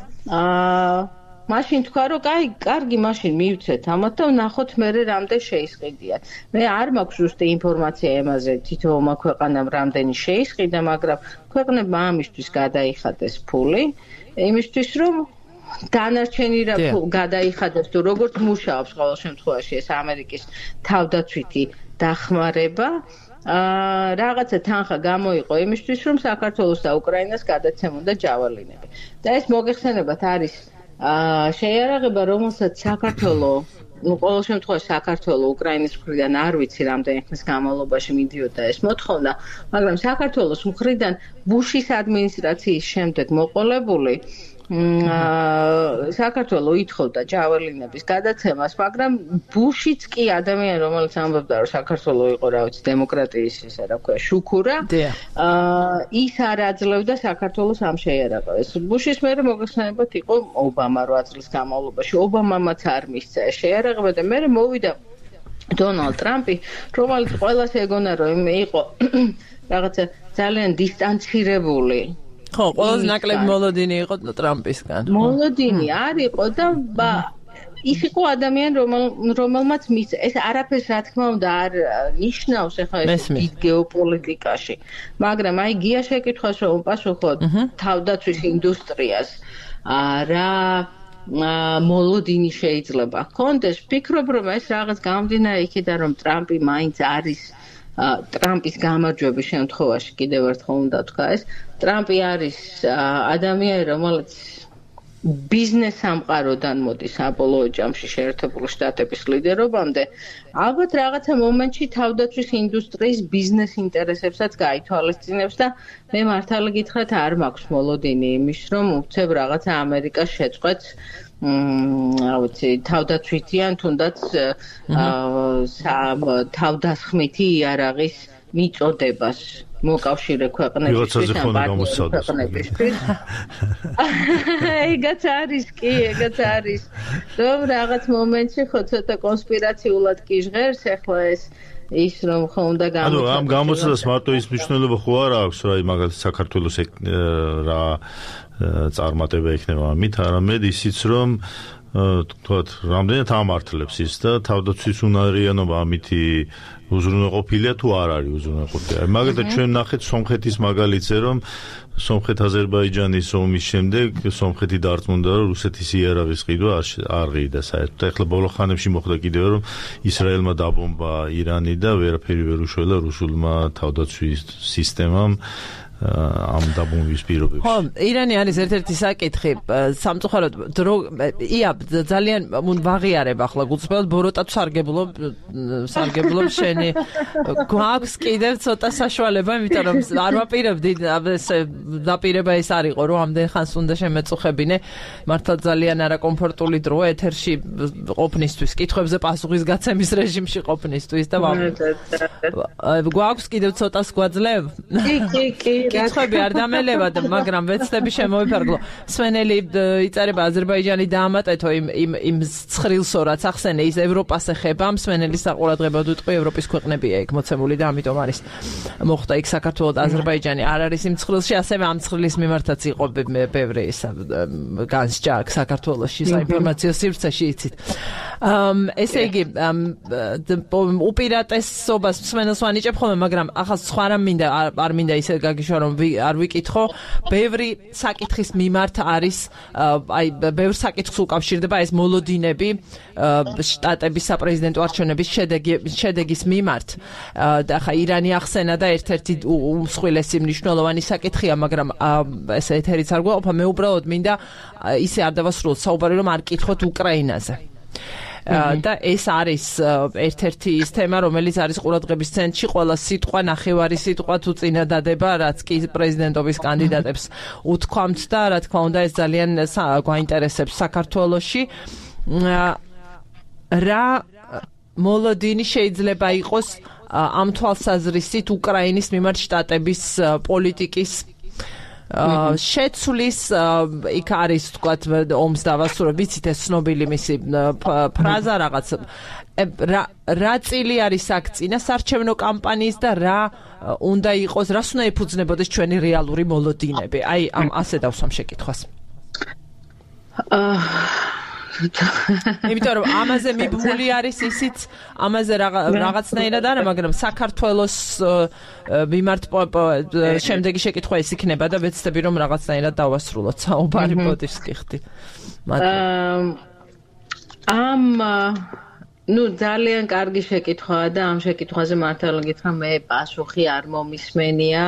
მაშინ თქვა, რომ კარგი, მაშინ მივცეთ ამათ და ვნახოთ მერე რამდენ შეისყიდიათ. მე არ მაქვს ზუსტი ინფორმაცია ემაზე, თითოეულმა ქვეყანამ რამდენი შეისყიდა, მაგრამ ქვეყნებმა ამისთვის გადაიხადეს ფული. იმისთვის, რომ დანარჩენი რა გადაიხადოს თუ როგორც მუშაობს ყოველ შემთხვევაში ეს ამერიკის თავდაცვითი დახმარება, რაღაცა თანხა გამოიყო იმისთვის, რომ საქართველოს და უკრაინას გადაცემოდა ჯაველინები. და ეს მოგეხსენებათ არის შეიარაღება, რომელსაც საქართველო, ყოველ შემთხვევაში საქართველო უკრაინის მხრიდან არ ვიცი რამდენი ხნის განმავლობაში მიდიოდა ეს მოთხოვნა, მაგრამ საქართველოს მხრიდან ბუშის ადმინისტრაციის შემდეგ მოყოლებული საქართველო ითხოვდა ჯაველინების გადაცემას, მაგრამ ბუშიც კი ადამიანი, რომელიც ამბობდა, რომ საქართველო იყო, რა ვიცი, დემოკრატიის ისე რა ქვია, შუქურა, ის არ აძლევდა საქართველოს ამ შეიარაღებას. ბუშის მერე მოგეხსენებათ იყო ობამა 8 წლის განმავლობაში. ობამამაც არ მისცა ეს შეიარაღება და მერე მოვიდა დონალდ ტრამპი, რომელიც ყველას ეგონა, რომ იყო რაღაცა ძალიან დისტანცირებული. ხო, ყველაზე ნაკლები მოლოდინი იყო ტრამპისგან. მოლოდინი არ იყო და ის იყო ადამიანი, რომელმაც ეს არაფერს რა თქმა უნდა არ ნიშნავს ახლა ეს დიდ გეოპოლიტიკაში. მაგრამ აი გია შეკითხვას რომ პასუხოთ თავდაცვის ინდუსტრიას, რა მოლოდინი შეიძლება ჰქონდეს, ვფიქრობ რომ ეს რაღაც გამომდინარე იქიდან რომ ტრამპი მაინც არის ტრამპის გამარჯვების შემთხვევაში კიდევ ერთხელ უნდა თქვა ეს ტრამპი არის ადამიანი რომელიც ბიზნეს სამყაროდან მოდის საბოლოო ჯამში შეერთებული შტატების ლიდერობამდე ალბათ რაღაცა მომენტში თავდაცვის ინდუსტრიის ბიზნეს ინტერესებსაც გაითვალისწინებს და მე მართალი გითხრათ არ მაქვს მოლოდინი იმის რომ უცებ რაღაცა ამერიკას შეწყვეტს ავიცი თავდაცვითიან თუნდაც თავდასხმითი იარაღის მიწოდებას მოკავშირე ქვეყნებისთვის ან ქვეყნებისთვის. ეგაც არის კი, ეგაც არის. რომ რაღაც მომენტში ხო ცოტა კონსპირაციულად კი ჟღერს ახლა ეს ის რომ ხო უნდა ანუ ამ გამოცდას მარტო ის მნიშვნელობა ხო არ აქვს რა მაგალითად საქართველოს რა წარმატება იქნება ამით, არამედ ისიც რომ თქვათ, რამდენად ამართლებს ის და თავდაცვის უნარიანობა ამითი უზრუნველყოფილია თუ არ არის უზრუნველყოფილი. მაგალითად ჩვენ ნახეთ სომხეთის მაგალითზე, რომ სომხეთ-აზერბაიჯანის ომის შემდეგ სომხეთი დარწმუნდა, რომ რუსეთის იარაღის ყიდვა არ ღირდა საერთოდ. ეხლა ბოლო ხანებში მოხდა კიდევ, რომ ისრაელმა დაბომბა ირანი და ვერაფერი ვერ უშველა რუსულმა თავდაცვის სისტემამ ამ დაბომბვის პირობებში. ხო, ირანი არის ერთ-ერთი საკითხი. სამწუხაროდ ძალიან ვაღიარებ ახლა გულწრფელად ბოროტად სარგებლობ შენი. გვაქვს კიდევ ცოტა საშუალება, იმიტომ რომ არ ვაპირებდი დაპირება ეს არ იყო, რომ ამდენ ხანს უნდა შემეწუხებინე. მართლა ძალიან არაკომფორტული დროა ეთერში ყოფნისთვის, კითხვებზე პასუხის გაცემის რეჟიმში ყოფნისთვის და გვაქვს კიდევ ცოტას გვაძლევ? კი. კითხვები არ დამელებად, მაგრამ ვეცდები შემოვიფარგლო. სვენელი იწერება აზერბაიჯანი დაამატეთო იმ ცხრილსო, რაც ახსენე, ის ევროპას ეხება, სვენელი საყურადღებოდ უტყვი ევროპის ქვეყნებია იქ მოცემული და ამიტომ არის მოხდა იქ საქართველოს და აზერბაიჯანი არ არის იმ ცხრილში, ასევე ამ ცხრილის მიმართაც იყო ბევრი განსჯა საქართველოში საინფორმაციო სივრცეში იცით. ესე იგი, უპირატესობას სვენელს ვანიჭებ ხოლმე, მაგრამ ახლა სხვა რამ მინდა არ მინდა ისე გაგიშვა რომ არ ვიკითხო, ბევრი საკითხის მიმართ არის, ბევრ საკითხს უკავშირდება ეს მოლოდინები შტატების საპრეზიდენტო არჩევნების შედეგის მიმართ. და ხა ირანი ახსენა და ერთ-ერთი უმსხვილესი მნიშვნელოვანი საკითხია, მაგრამ ესე ეთერიც არ გვაყოფა, მე უბრალოდ მინდა ისე არ დავასრულოთ საუბარი, რომ არ კითხოთ უკრაინაზე. და ეს არის ერთ-ერთი ის თემა, რომელიც არის ყურადღების ცენტრში, ყველა სიტყვა, ნახევარი სიტყვა თუ წინა დადება, რაც კი პრეზიდენტობის კანდიდატებს უთქვამთ და რა თქმა უნდა ეს ძალიან გვაინტერესებს საქართველოში. რა მოლოდინი შეიძლება იყოს ამ თვალსაზრისით უკრაინის მიმართ შტატების პოლიტიკის შეცვლის, იქ არის თქვათ ომს დავასრულებ, იცით ეს ცნობილი მისი ფრაზა რაღაც რა წილი არის აქ წინასარჩევნო კამპანიის და რა უნდა იყოს, რას უნდა ეფუძნებოდეს ჩვენი რეალური მოლოდინები. აი ამ ასე დავსვამ შეკითხვას. იმიტომ რომ ამაზე მიბმული არის ისიც, ამაზე რაღაცნაირად არა, მაგრამ საქართველოს მიმართ შემდეგი შეკითხვა ის იქნება და ვეცდები რომ რაღაცნაირად დავასრულოთ საუბარი პოდიშს გიხდი. ძალიან კარგი შეკითხვაა და ამ შეკითხვაზე მართლა გითხრა მე პასუხი არ მომისმენია.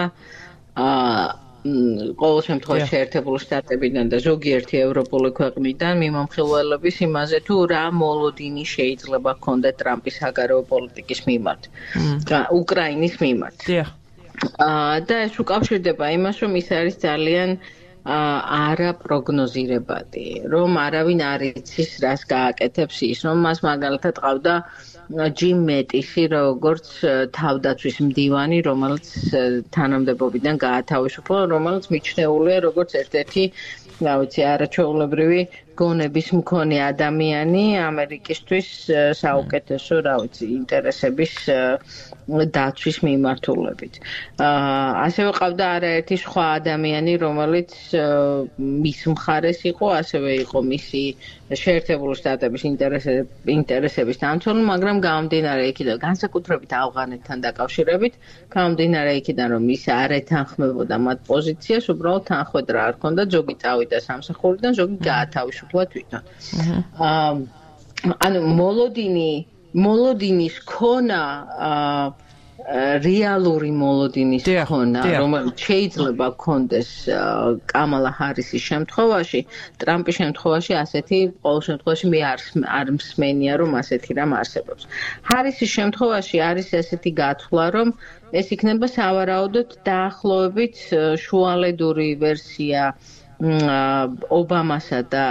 ყოველ შემთხვევაში შეერთებული შტატებიდან და ზოგიერთი ევროპული ქვეყნიდან მიმომხილველების იმაზე თუ რა მოლოდინი შეიძლება ჰქონდეთ ტრამპის საგარეო პოლიტიკის მიმართ, უკრაინის მიმართ. და ეს უკავშირდება იმას, რომ ის არის ძალიან არაპროგნოზირებადი, რომ არავინ არ იცის რას გააკეთებს ის, რომ მას მაგალითად ყავდა ჯიმ მეტისი, როგორც თავდაცვის მდივანი, რომელიც თანამდებობიდან გაათავისუფლა, რომელიც მიჩნეულია როგორც ერთ-ერთი, რა ვიცი, არაჩვეულებრივი გონების მქონე ადამიანი ამერიკისთვის საუკეთესო, რა ვიცი, ინტერესების დაცვის მიმართულებით. ასევე ყავდა არაერთი სხვა ადამიანი, რომელიც მის მხარეს იყო, ასევე იყო მისი შეერთებული შტატების ინტერესების დამცველი, მაგრამ გამომდინარე იქიდან, განსაკუთრებით ავღანეთთან დაკავშირებით, გამომდინარე იქიდან, რომ ის არ ეთანხმებოდა მათ პოზიციას, უბრალოდ თანხმედრა არ ჰქონდა, ზოგი წავიდა სამსახურიდან, ზოგი გაათავისუფლა თვითონ. ანუ მოლოდინის ქონა, რეალური მოლოდინის ქონა, რომელიც შეიძლება ჰქონდეს კამალა ჰარისის შემთხვევაში, ტრამპის შემთხვევაში ასეთი ყოველ შემთხვევაში მე არ მსმენია, რომ ასეთი რამ არსებობს. ჰარისის შემთხვევაში არის ესეთი გათვლა, რომ ეს იქნება სავარაუდოდ დაახლოებით შუალედური ვერსია ობამასა და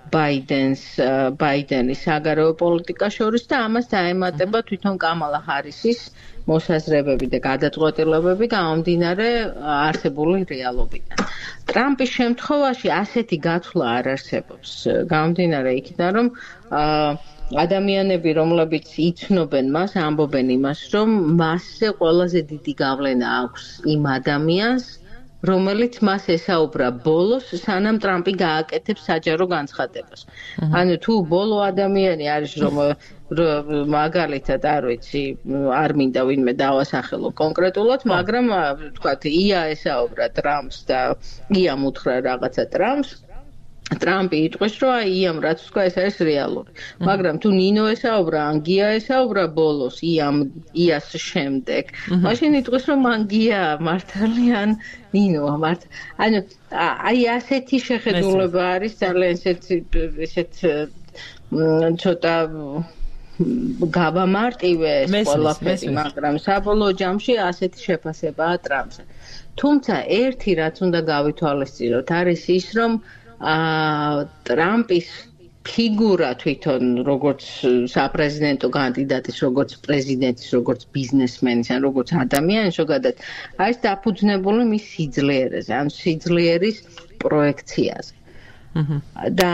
ბაიდენის საგარეო პოლიტიკას შორის და ამას დაემატება თვითონ კამალა ჰარისის მოსაზრებები და გადაწყვეტილებები გამომდინარე არსებული რეალობიდან. ტრამპის შემთხვევაში ასეთი გათვლა არ არსებობს. გამომდინარე იქიდან, რომ ადამიანები, რომლებიც იცნობენ მას, ამბობენ იმას, რომ მასზე ყველაზე დიდი გავლენა აქვს იმ ადამიანს, რომელიც მას ესაუბრა ბოლოს, სანამ ტრამპი გააკეთებს საჯარო განცხადებას. ანუ თუ ბოლო ადამიანი არის, რომ მაგალითად არ ვიცი, არ მინდა ვინმე დავასახელო კონკრეტულად, მაგრამ თქვათ, ია ესაუბრა ტრამპს და იამ უთხრა რაღაცა ტრამპს, ტრამპი იტყვის, რომ იამ რაც თქვა, ეს არის რეალური. მაგრამ თუ ნინო ესაუბრა, ან გია ესაუბრა ბოლოს იას შემდეგ, მაშინ იტყვის, რომ მან გია მართალი ან ნინოა მართალი. ანუ აი ასეთი შეხედულება არის ძალიან ესეთ ცოტა გავამარტივე ეს ყველაფერი, მაგრამ საბოლოო ჯამში ასეთი შეფასებაა ტრამპზე. თუმცა ერთი რაც უნდა გავითვალისწინოთ არის ის, რომ ტრამპის ფიგურა თვითონ როგორც საპრეზიდენტო კანდიდატის, როგორც პრეზიდენტის, როგორც ბიზნესმენის, ან როგორც ადამიანის ზოგადად არის დაფუძნებული მის სიძლიერეზე, ან სიძლიერის პროექციაზე. და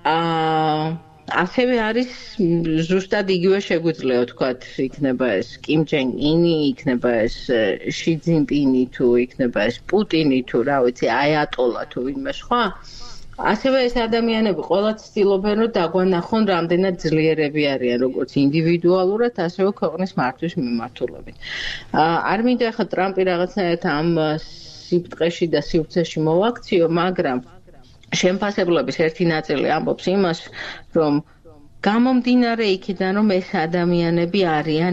ასევე არის ზუსტად იგივე შეგვიძლია ვთქვათ, იქნება ეს კიმ ჯენ ინი, იქნება ეს ში ძინპინი თუ იქნება ეს პუტინი თუ რა ვიცი, აიატოლა თუ ვინმე სხვა. ასევე ეს ადამიანები ყველა ცდილობენ, რომ დაგვანახონ, რამდენად ძლიერები არიან, როგორც ინდივიდუალურად, ასევე ქვეყნის მართვის მიმართულებით. არ მინდა ახლა ტრამპი რაღაცნაირად ამ სიბტყეში და სივრცეში მოვაქციო, მაგრამ შემფასებლების ერთი ნაწილი ამბობს იმას, რომ გამომდინარე იქიდან, რომ ეს ადამიანები არიან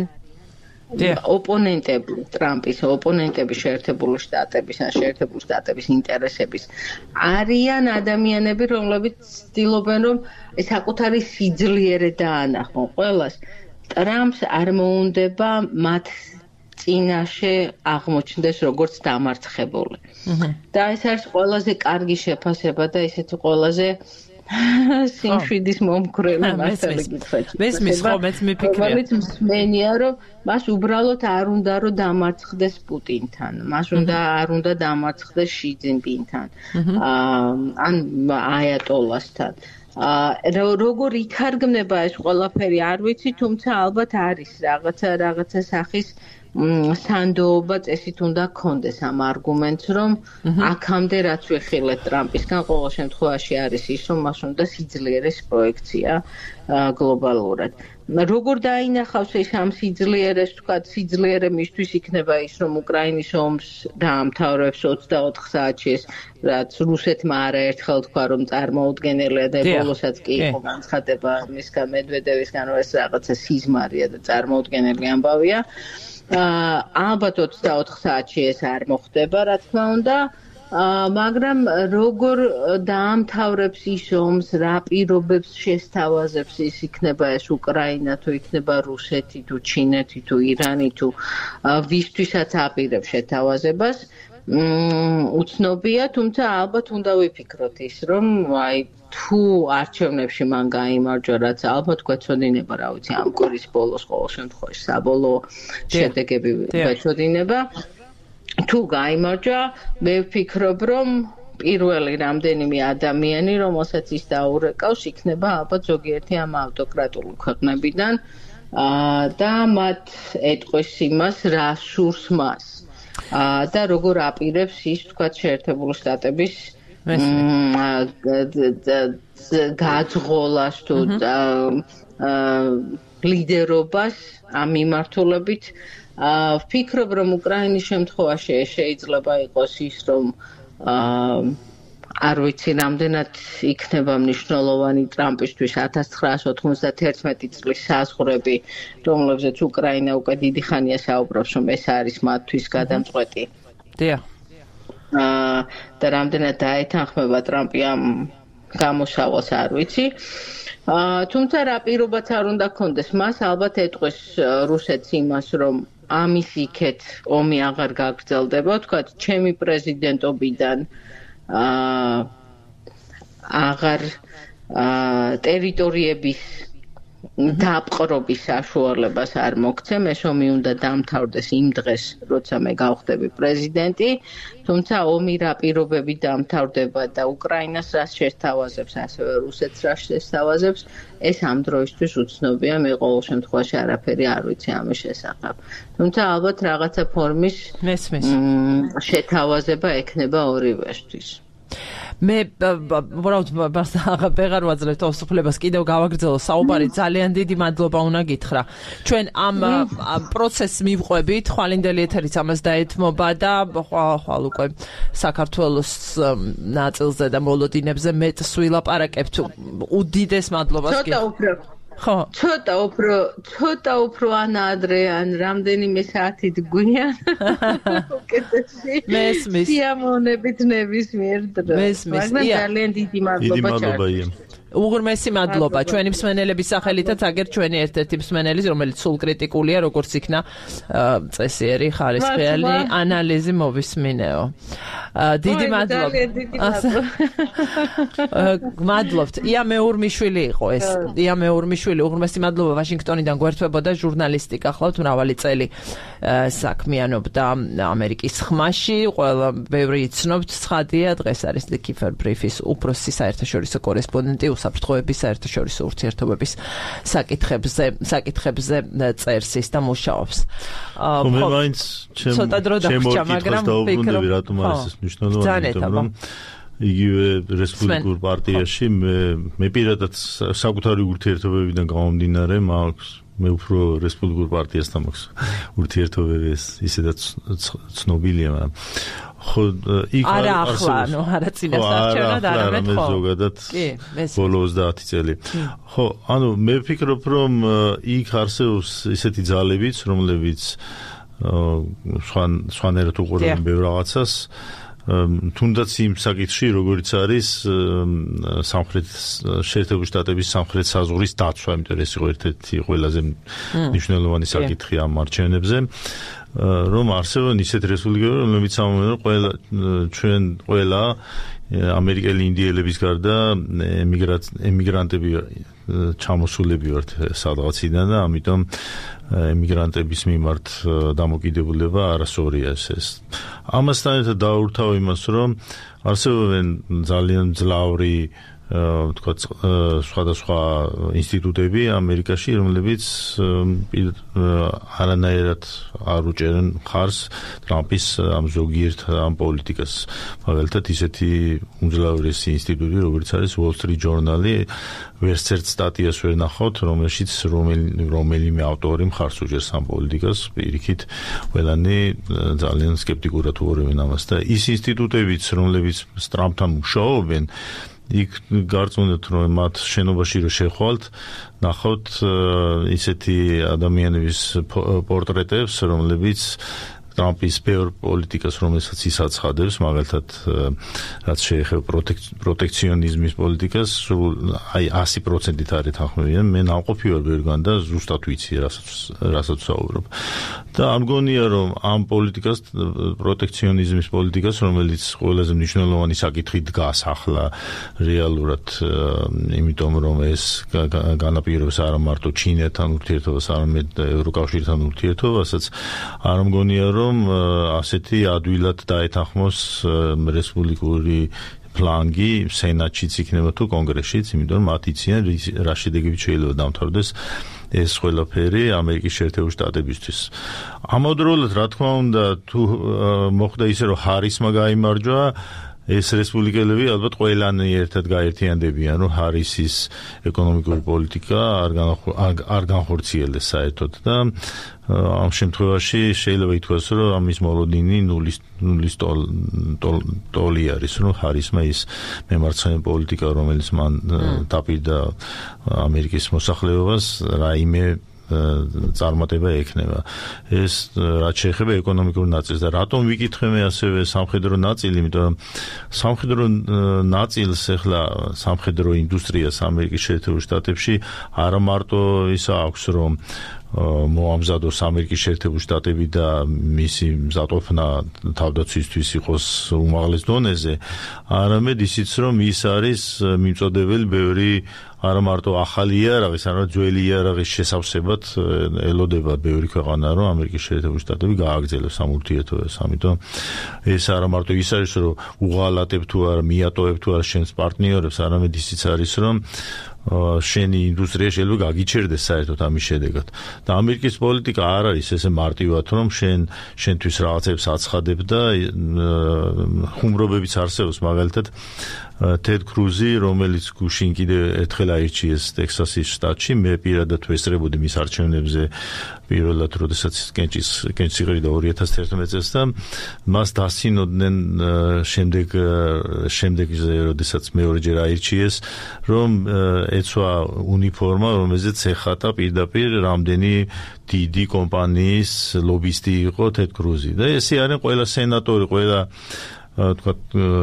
ოპონენტები ტრამპის, ოპონენტები შეერთებული შტატების ან შეერთებული შტატების ინტერესების არიან ადამიანები, რომლებიც ცდილობენ, რომ საკუთარი სიძლიერე დაანახონ ყველას. ტრამპს არ მოუნდება მათ წინაშე აღმოჩნდეს როგორც დამარცხებული. და ეს არის ყველაზე კარგი შეფასება და ესეთი ყველაზე სიმშვიდის მომხრელი მასალი გითხრათ. მესმის ხო, მეც მიფიქრია. რომელიც მსმენია, რომ მას უბრალოდ არ უნდა რომ დამარცხდეს პუტინთან. მას არ უნდა დამარცხდეს ში ძინპინთან. ან აიატოლასთან. როგორ ითარგმნება ეს ყველაფერი არ ვიცი, თუმცა ალბათ არის რაღაცა სახის სანდოობა წესით უნდა გქონდეს ამ არგუმენტს, რომ აქამდე რაც ვიხილეთ ტრამპისგან, ყოველ შემთხვევაში არის ის, რომ მას უნდა სიძლიერეს პროექცია გლობალურად. როგორ დაინახავს ეს ამ სიძლიერეს, თქვა, სიძლიერე მისთვის იქნება ის, რომ უკრაინის ომს დაამთავრებს 24 საათში, რაც რუსეთმა არაერთხელ თქვა, რომ წარმოუდგენელია და ბოლოსაც კი იყო განცხადება მისგან მედვედევისგან, რომ ეს რაღაცა სიზმარია და წარმოუდგენელი ამბავია. ალბათ 24 საათში ეს არ მოხდება, რა თქმა უნდა, მაგრამ როგორ დაამთავრებს ის ომს, რა პირობებს შესთავაზებს, ის იქნება ეს უკრაინა თუ იქნება რუსეთი თუ ჩინეთი თუ ირანი თუ ვისთვისაც აპირებს შეთავაზებას, უცნობია, თუმცა ალბათ უნდა ვიფიქროთ ის, რომ აი თუ არჩევნებში მან გაიმარჯვა, რაც ალბათ გვეცოდინება, რა ვიცი, ამ კვირის ბოლოს ყოველ შემთხვევაში საბოლოო შედეგები გვეცოდინება. თუ გაიმარჯვა, მე ვფიქრობ, რომ პირველი რამდენიმე ადამიანი, რომელსაც ის დაურეკავს, იქნება ალბათ ზოგიერთი ამ ავტოკრატული ქვეყნებიდან და მათ ეტყვის იმას, რა სურს მას. და როგორ აპირებს ის, თქვა, შეერთებული შტატების გაძღოლას თუ ლიდერობას ამ მიმართულებით. ვფიქრობ, რომ უკრაინის შემთხვევაში შეიძლება იყოს ის, რომ არ ვიცი, რამდენად იქნება მნიშვნელოვანი ტრამპისთვის 1991 წლის საზღვრები, რომლებზეც უკრაინა უკვე დიდი ხანია საუბრობს, რომ ეს არის მათთვის გადამწყვეტი. და რამდენად დაეთანხმება ტრამპი ამ გამოსავალს არ ვიცი. თუმცა რა პირობაც არ უნდა გქონდეს, მას ალბათ ეტყვის რუსეთს იმას, რომ ამის იქეთ ომი აღარ გაგრძელდება, თქვათ, ჩემი პრეზიდენტობიდან აღარ ტერიტორიების დაპყრობის საშუალებას არ მოგცემ, ეს ომი უნდა დამთავრდეს იმ დღეს, როცა მე გავხდები პრეზიდენტი, თუმცა ომი რა პირობებით დამთავრდება და უკრაინას რას შესთავაზებს, ასევე რუსეთს რას შესთავაზებს, ეს ამ დროისთვის უცნობია, მე ყოველ შემთხვევაში არაფერი არ ვიცი ამის შესახებ. თუმცა ალბათ რაღაცა ფორმის შეთავაზება ექნება ორივესთვის. მე უბრალოდ ვეღარ ვაძლევთ ოსოფლებას კიდევ გავაგრძელო საუბარი ძალიან დიდი მადლობა უნდა გითხრა ჩვენ ამ პროცესს მივყვებით ხვალინდელი ეთერიც ამას დაეთმობა და ხვალ უკვე საქართველოს ნაწილზე და მოლოდინებზე მეტს ვილაპარაკებთ უდიდეს მადლობას ხო ცოტა უფრო ანადრე ან რამდენიმე საათით გვიან უკეთესი სიამოვნებით ნებისმიერ დროს მაგრამ ძალიან დიდი მადლობა უღრმესი მადლობა ჩვენი მსმენელების სახელითაც აგერ ჩვენი ერთ-ერთი მსმენელის რომელიც სულ კრიტიკულია როგორც იქნა წესიერი ხარისხიანი ანალიზი მოვისმინეო დიდი მადლობა მადლობთ ია მეურმიშვილი იყო ეს ია მეურმიშვილი უღრმესი მადლობა ვაშინგტონიდან გვერდთვებოდა ჟურნალისტი გახლავთ მრავალი წელი საქმიანობდა ამერიკის ხმაში ყველა ბევრი იცნობთ ცხადია დღეს არის კიფერ ბრიფის უფროსი საერთაშორისო კორესპონდენტი უსაფრთხოების საერთაშორისო ურთიერთობების საკითხებზე წერს ის და მუშაობს. მე მაინც ცოტა დრო დაგვრჩა, მაგრამ ვფიქრობ, რატომ არის ეს მნიშვნელოვანი, რომ იგივე რესპუბლიკურ პარტიაში მე პირადად საკუთარი ურთიერთობებიდან გამომდინარე მაქვს მე უფრო რესპუბლიკურ პარტიასთან მაქვს ურთიერთობები ისედაც ცნობილია მაგრამ ხო იქ არა ახლა ნუ არა წინასწარ და არამედ ხო ზოგადად ბოლო 30 წელი ხო ანუ მე ვფიქრობ რომ იქ არსებობს ისეთი ძალებიც რომლებიც სხვანაირად უყურებენ ბევრ რაღაცას თუნდაც იმ საკითხში როგორიც არის სამხრეთ შეერთებული შტატების სამხრეთ საზღვრის დაცვა იმიტომ რომ ეს იყო ერთ-ერთი ყველაზე მნიშვნელოვანი საკითხი ამ არჩევნებზე რომ არსებობენ ისეთ რესპუბლიკები რომლებიც ამბობენ რომ ჩვენ ყველა ამერიკელი ინდიელების გარდა ემიგრანტები ჩამოსულები ვართ სადღაციდან და ამიტომ ემიგრანტების მიმართ დამოკიდებულება არასწორია ეს ამასთან ერთად დაურთავ იმას რომ არსებობენ ძალიან მძლავრი თქვათ სხვადასხვა ინსტიტუტები ამერიკაში რომლებიც არანაირად არ უჭერენ ხარს ტრამპის ამ ზოგიერთ ამ პოლიტიკას მაგალითად ისეთი უმძლავრესი ინსტიტუტი როგორც არის Wall Street Journal-ი ვერც ერთ სტატიას ვერ ნახავთ რომელშიც რომელიმე ავტორი მხარს უჭერს ამ პოლიტიკას პირიქით ყველანი ძალიან სკეპტიკურად უყურებენ ამას და ის ინსტიტუტებიც რომლებიც ტრამპთან მუშაობენ იქ გარწმუნდით რომ მათ შენობაში რო შეხვალთ ნახავთ ისეთი ადამიანების პორტრეტებს რომლებიც ტრამპის ბევრ პოლიტიკას რომელსაც ის აცხადებს მაგალითად რაც შეეხება პროტექციონიზმის პოლიტიკას აი 100%-ით არ ეთანხმებიან მე ნაყოფი ვარ ბევრგან და ზუსტად ვიცი რასაც ვსაუბრობ და ამგონია რომ ამ პოლიტიკას პროტექციონიზმის პოლიტიკას რომელიც ყველაზე მნიშვნელოვანი საკითხი დგას ახლა რეალურად იმიტომ რომ ეს განაპირობებს არა მარტო ჩინეთთან ურთიერთობას არამედ ევროკავშირთან ურთიერთობასაც არ მგონია რომ ასეთი ადვილად დაეთანხმოს რესპუბლიკური ფლანგი სენატშიც იქნება თუ კონგრესშიც, იმიტომ რომ მათ იციან რა შედეგებით შეიძლება დამთავრდეს ეს ყველაფერი ამერიკის შეერთებული შტატებისთვის. ამავდროულად, რა თქმა უნდა, თუ მოხდა ისე რომ ჰარისმა გაიმარჯვა ეს რესპუბლიკელები ალბათ ყველანი ერთად გაერთიანდებიან, რომ ჰარისის ეკონომიკური პოლიტიკა არ განხორციელდეს საერთოდ და ამ შემთხვევაში შეიძლება ითქვას, რომ ამის მოლოდინი ნულის ტოლი არის, რომ ჰარისმა ის მემარცხენე პოლიტიკა, რომელიც მან დაპირდა ამერიკის მოსახლეობას, რაიმე წარმატება ექნება. ეს რაც შეეხება ეკონომიკურ ნაწილს და რატომ ვიკითხე მე ასევე სამხედრო ნაწილი, იმიტომ რომ სამხედრო ნაწილს ახლა სამხედრო ინდუსტრიას ამერიკის შეერთებულ შტატებში არა მარტო ის აქვს, რომ მოამზადოს ამერიკის შეერთებული შტატები და მისი მზადყოფნა თავდაცვისთვის იყოს უმაღლეს დონეზე, არამედ ისიც რომ ის არის მიმწოდებელი ბევრი არა მარტო ახალი იარაღის, არამედ ძველი იარაღის შესავსებად ელოდება ბევრი ქვეყანა, რომ ამერიკის შეერთებული შტატები გააგრძელებს ამ ურთიერთობებს. ამიტომ ეს არა მარტო ის არის, რომ უღალატებ თუ არა, მიატოვებ თუ არა შენს პარტნიორებს, არამედ ისიც არის, რომ შენი ინდუსტრია შეიძლება გაგიჩერდეს საერთოდ ამის შედეგად. და ამერიკის პოლიტიკა არ არის ესე მარტივად, რომ შენთვის რაღაცებს აცხადებ და ხუმრობებიც არსებობს, მაგალითად Ted Cruz, რომელიც გუშინ კიდე ერთხელ აირჩიეს ტექსასის შტატში, მე პირადად ვესწრებოდი მის არჩევნებზე პირველად, როდესაც კენჭის იყრიდა 2011 წელს და მას დასცინოდნენ შემდეგზე, როდესაც მეორეჯერ აირჩიეს, რომ ეცვა უნიფორმა, რომელზეც ეხატა პირდაპირ რამდენი დიდი კომპანიის ლობისტი იყო Ted Cruz. და ესე არის ყველა სენატორი, ყველა თქვათ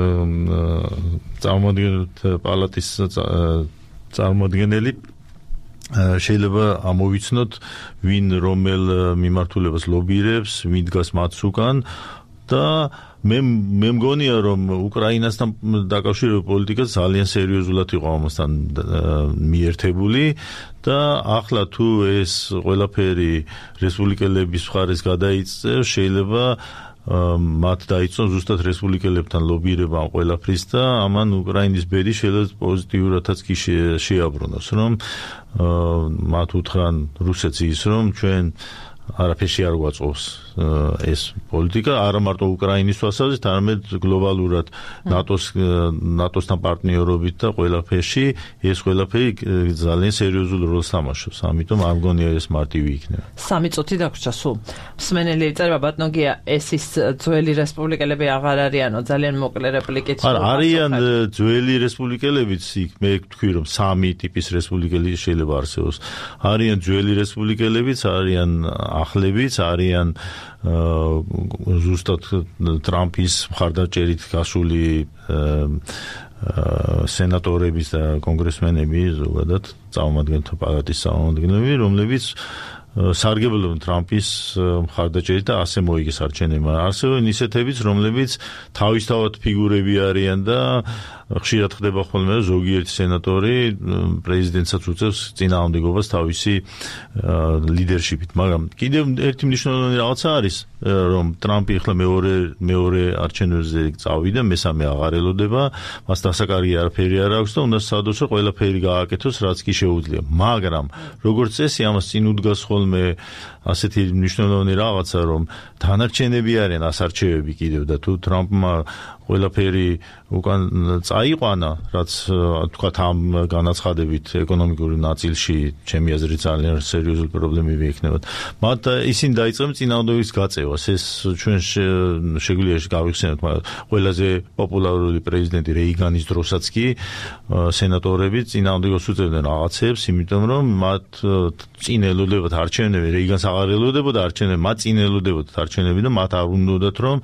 პალატის წარმოადგენელი შეიძლება ამოვიცნოთ ვინ რომელ მიმართულებას ლობირებს, ვინ დგას მათ უკან და მე მგონია რომ უკრაინასთან დაკავშირებული პოლიტიკა ძალიან სერიოზულად იყო ამასთან მიერთებული და ახლა თუ ეს ყველაფერი რესპუბლიკელების მხარეს გადაიწევს, შეიძლება მათ დაიწონ ზუსტად რესპუბლიკელებთან ლობირება ამ ყველაფრის და ამან უკრაინის ბედი შეიძლება პოზიტიურადაც კი შეაბრუნოს, რომ მათ უთხრან რუსეთს ის, რომ ჩვენ არაფერში არ გვაწყობს ეს პოლიტიკა, არა მარტო უკრაინის თვალსაზრისით, არამედ გლობალურად ნატოსთან პარტნიორობით და ყველაფერში ეს ყველაფერი ძალიან სერიოზულ როლს თამაშობს. ამიტომ არ მგონია ეს მარტივი იქნება. 3 წუთი დაგვრჩა სულ. მსმენელი ეწერება ბატონგია, ეს ის ძველი რესპუბლიკელები აღარ არიანო, ძალიან მოკლე რეპლიკით. არიან ძველი რესპუბლიკელებიც, მე ვთქვი რომ 3 ტიპის რესპუბლიკელი შეიძლება არსებობს. არიან ძველი რესპუბლიკელებიც, არიან ახლებიც, არიან ზუსტად ტრამპის მხარდაჭერით გასული სენატორების და კონგრესმენები, ზოგადად წარმომადგენელთა პალატის წარმომადგენლები, რომლებიც სარგებლობენ ტრამპის მხარდაჭერით და ასე მოიგეს არჩევნებმა. არსებობენ ისეთებიც, რომლებიც თავისთავად ფიგურები არიან და ხშირად ხდება ხოლმე ზოგიერთი სენატორი პრეზიდენტსაც უწევს წინააღმდეგობას თავისი ლიდერშიპით, მაგრამ კიდევ ერთი მნიშვნელოვანი რაღაცა არის, რომ ტრამპი ახლა მეორე არჩევნებზე წავიდა, მესამე აღარ ელოდება, მას დასაკარგი არაფერი არ აქვს და უნდა სცადოს, რომ ყველაფერი გააკეთოს, რაც კი შეუძლია. მაგრამ როგორც წესი, ამას წინ უდგას ხოლმე ასეთი მნიშვნელოვანი რაღაცა, რომ დანარჩენები არიან ასარჩევები კიდევ და თუ ტრამპმა ყველაფერი უკან წაიყვანა, რაც თქვათ ამ განაცხადებით ეკონომიკური ნაწილში ჩემი აზრით ძალიან სერიოზული პრობლემები ექნებათ. მათ ისინი დაიწყებენ წინააღმდეგობის გაწევას. ეს ჩვენ შეგვიძლია გავიხსენოთ, მაგრამ ყველაზე პოპულარული პრეზიდენტი რეიგანის დროსაც კი სენატორები წინააღმდეგობას უწევდნენ რაღაცებს, იმიტომ რომ მათ წინ ელოდებათ არჩევნები, რეიგანს აღარ ელოდებოდა არჩევნები, მათ წინ ელოდებოდათ არჩევნები და მათ არ უნდათ რომ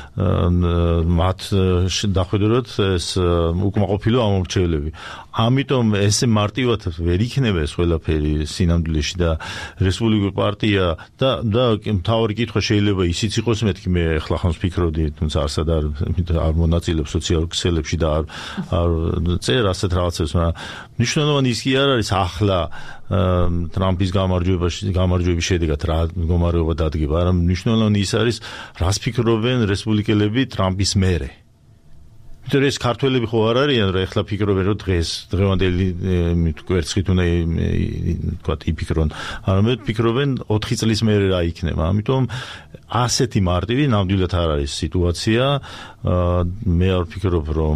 მათ დახვედროთ ეს უკმაყოფილო ამორჩევლები. ამიტომ ესე მარტივად ვერ იქნება ეს ყველაფერი სინამდვილეში და რესპუბლიკური პარტია და მთავარი კითხვა შეიძლება ისიც იყოს, მეთქი მე ახლა ხანს ვფიქრობდი, თუმცა არ მონაწილეობ სოციალურ ქსელებში და არ წერ ასეთ რაღაცებს, მაგრამ მნიშვნელოვანი ის კი არ არის ახლა ტრამპის გამარჯვების შედეგად რა მდგომარეობა დადგება, არამედ მნიშვნელოვანი ის არის, რას ფიქრობენ რესპუბლიკელები ტრამპის მერე. იმიტომ ეს ქართველები ხო არ არიან, რომ ეხლა ფიქრობენ, რომ დღევანდელი კვერცხით უნდა თქვათ იფიქრონ, არამედ ფიქრობენ 4 წლის მერე რა იქნება. ამიტომ ასეთი მარტივი ნამდვილად არ არის სიტუაცია. მე არ ვფიქრობ, რომ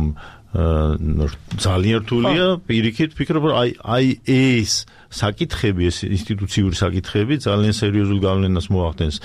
ძალიან რთულია, პირიქით ვფიქრობ, რომ აი ეს საკითხები, ეს ინსტიტუციური საკითხები ძალიან სერიოზულ გავლენას მოახდენს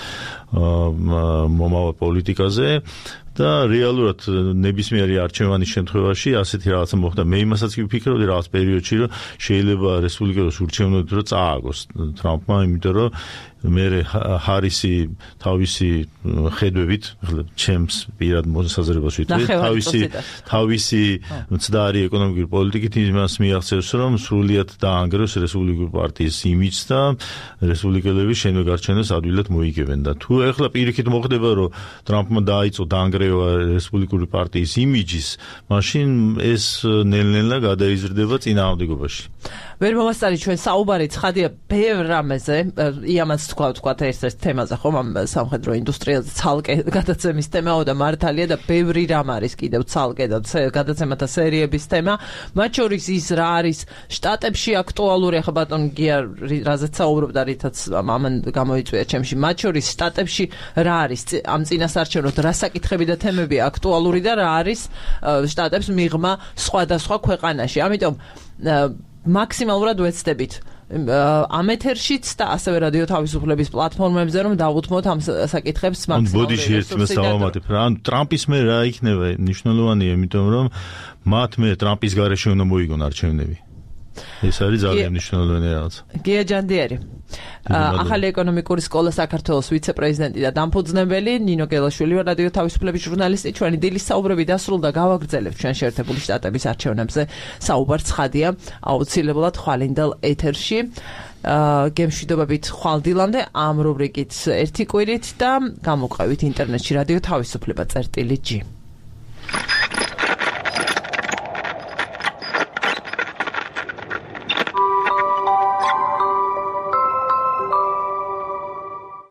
მომავალ პოლიტიკაზე და რეალურად ნებისმიერი არჩევანის შემთხვევაში ასეთი რაღაცა მოხდა. მე იმასაც კი ვფიქრობდი რაღაც პერიოდში, რომ შეიძლება რესპუბლიკელებს ურჩევნოდეთ, რომ წააგოს ტრამპმა, იმიტომ რომ მე ჰარისი თავისი ხედვებით, ჩემს პირად მოსაზრებას ვიტყვი, თავისი მცდარი ეკონომიკური პოლიტიკით იმას მიაღწევს, რომ სრულიად დაანგრევს რესპუბლიკური პარტიის იმიჯს და რესპუბლიკელები შემოგარჩენას ადვილად მოიგებენ და თუ ეხლა პირიქით მოხდება, რომ ტრამპმა დაიწყო დაანგრევა რესპუბლიკური პარტიის იმიჯის, მაშინ ეს ნელ-ნელა გადაიზრდება წინააღმდეგობაში. ვერ მომასწარი ჩვენ საუბარი ცხადია ბევრ რამეზე, იამაც თქვა ერთ-ერთ თემაზე ხომ ამ სამხედრო ინდუსტრიაზე ცალკე გადაცემის თემაო და მართალია და ბევრი რამ არის კიდევ ცალკე და გადაცემათა სერიების თემა, მათ შორის ის რა არის შტატებში აქტუალური, ახლა ბატონ გია რაზეც საუბრობდა, რითაც ამან გამოიწვია ჩემში, მათ შორის შტატებში რა არის ამ წინასარჩევნოდ რა საკითხები და თემები აქტუალური და რა არის შტატებს მიღმა სხვადასხვა ქვეყანაში. ამიტომ მაქსიმალურად ვეცდებით ამ ეთერშიც და ასევე რადიო თავისუფლების პლატფორმებზე რომ დავუთმოთ ამ საკითხებს მაქსიმალურად. ბოდიში ერთ იმას დავამატებ რა. ანუ ტრამპის მე რა იქნება მნიშვნელოვანია, იმიტომ რომ მათ მე ტრამპის გარეშე უნდა მოიგონ არჩევნები. ეს არის ძალიან მნიშვნელოვანი რაღაც. გია ჯანდიერი. ახალი ეკონომიკური სკოლა საქართველოს ვიცე-პრეზიდენტი და დამფუძნებელი ნინო გელაშვილი რადიო თავისუფლების ჟურნალისტი. ჩვენი დილის საუბრები დასრულდა, გავაგრძელებთ ჩვენ შეერთებული შტატების არჩევნებზე საუბარს ცხადია აუცილებლად ხვალინდელ ეთერში. გემშვიდობებით ხვალ დილამდე ამ რუბრიკით ერთი კვირით და გამოყვებით ინტერნეტში რადიო თავისუფლება წერტილი G.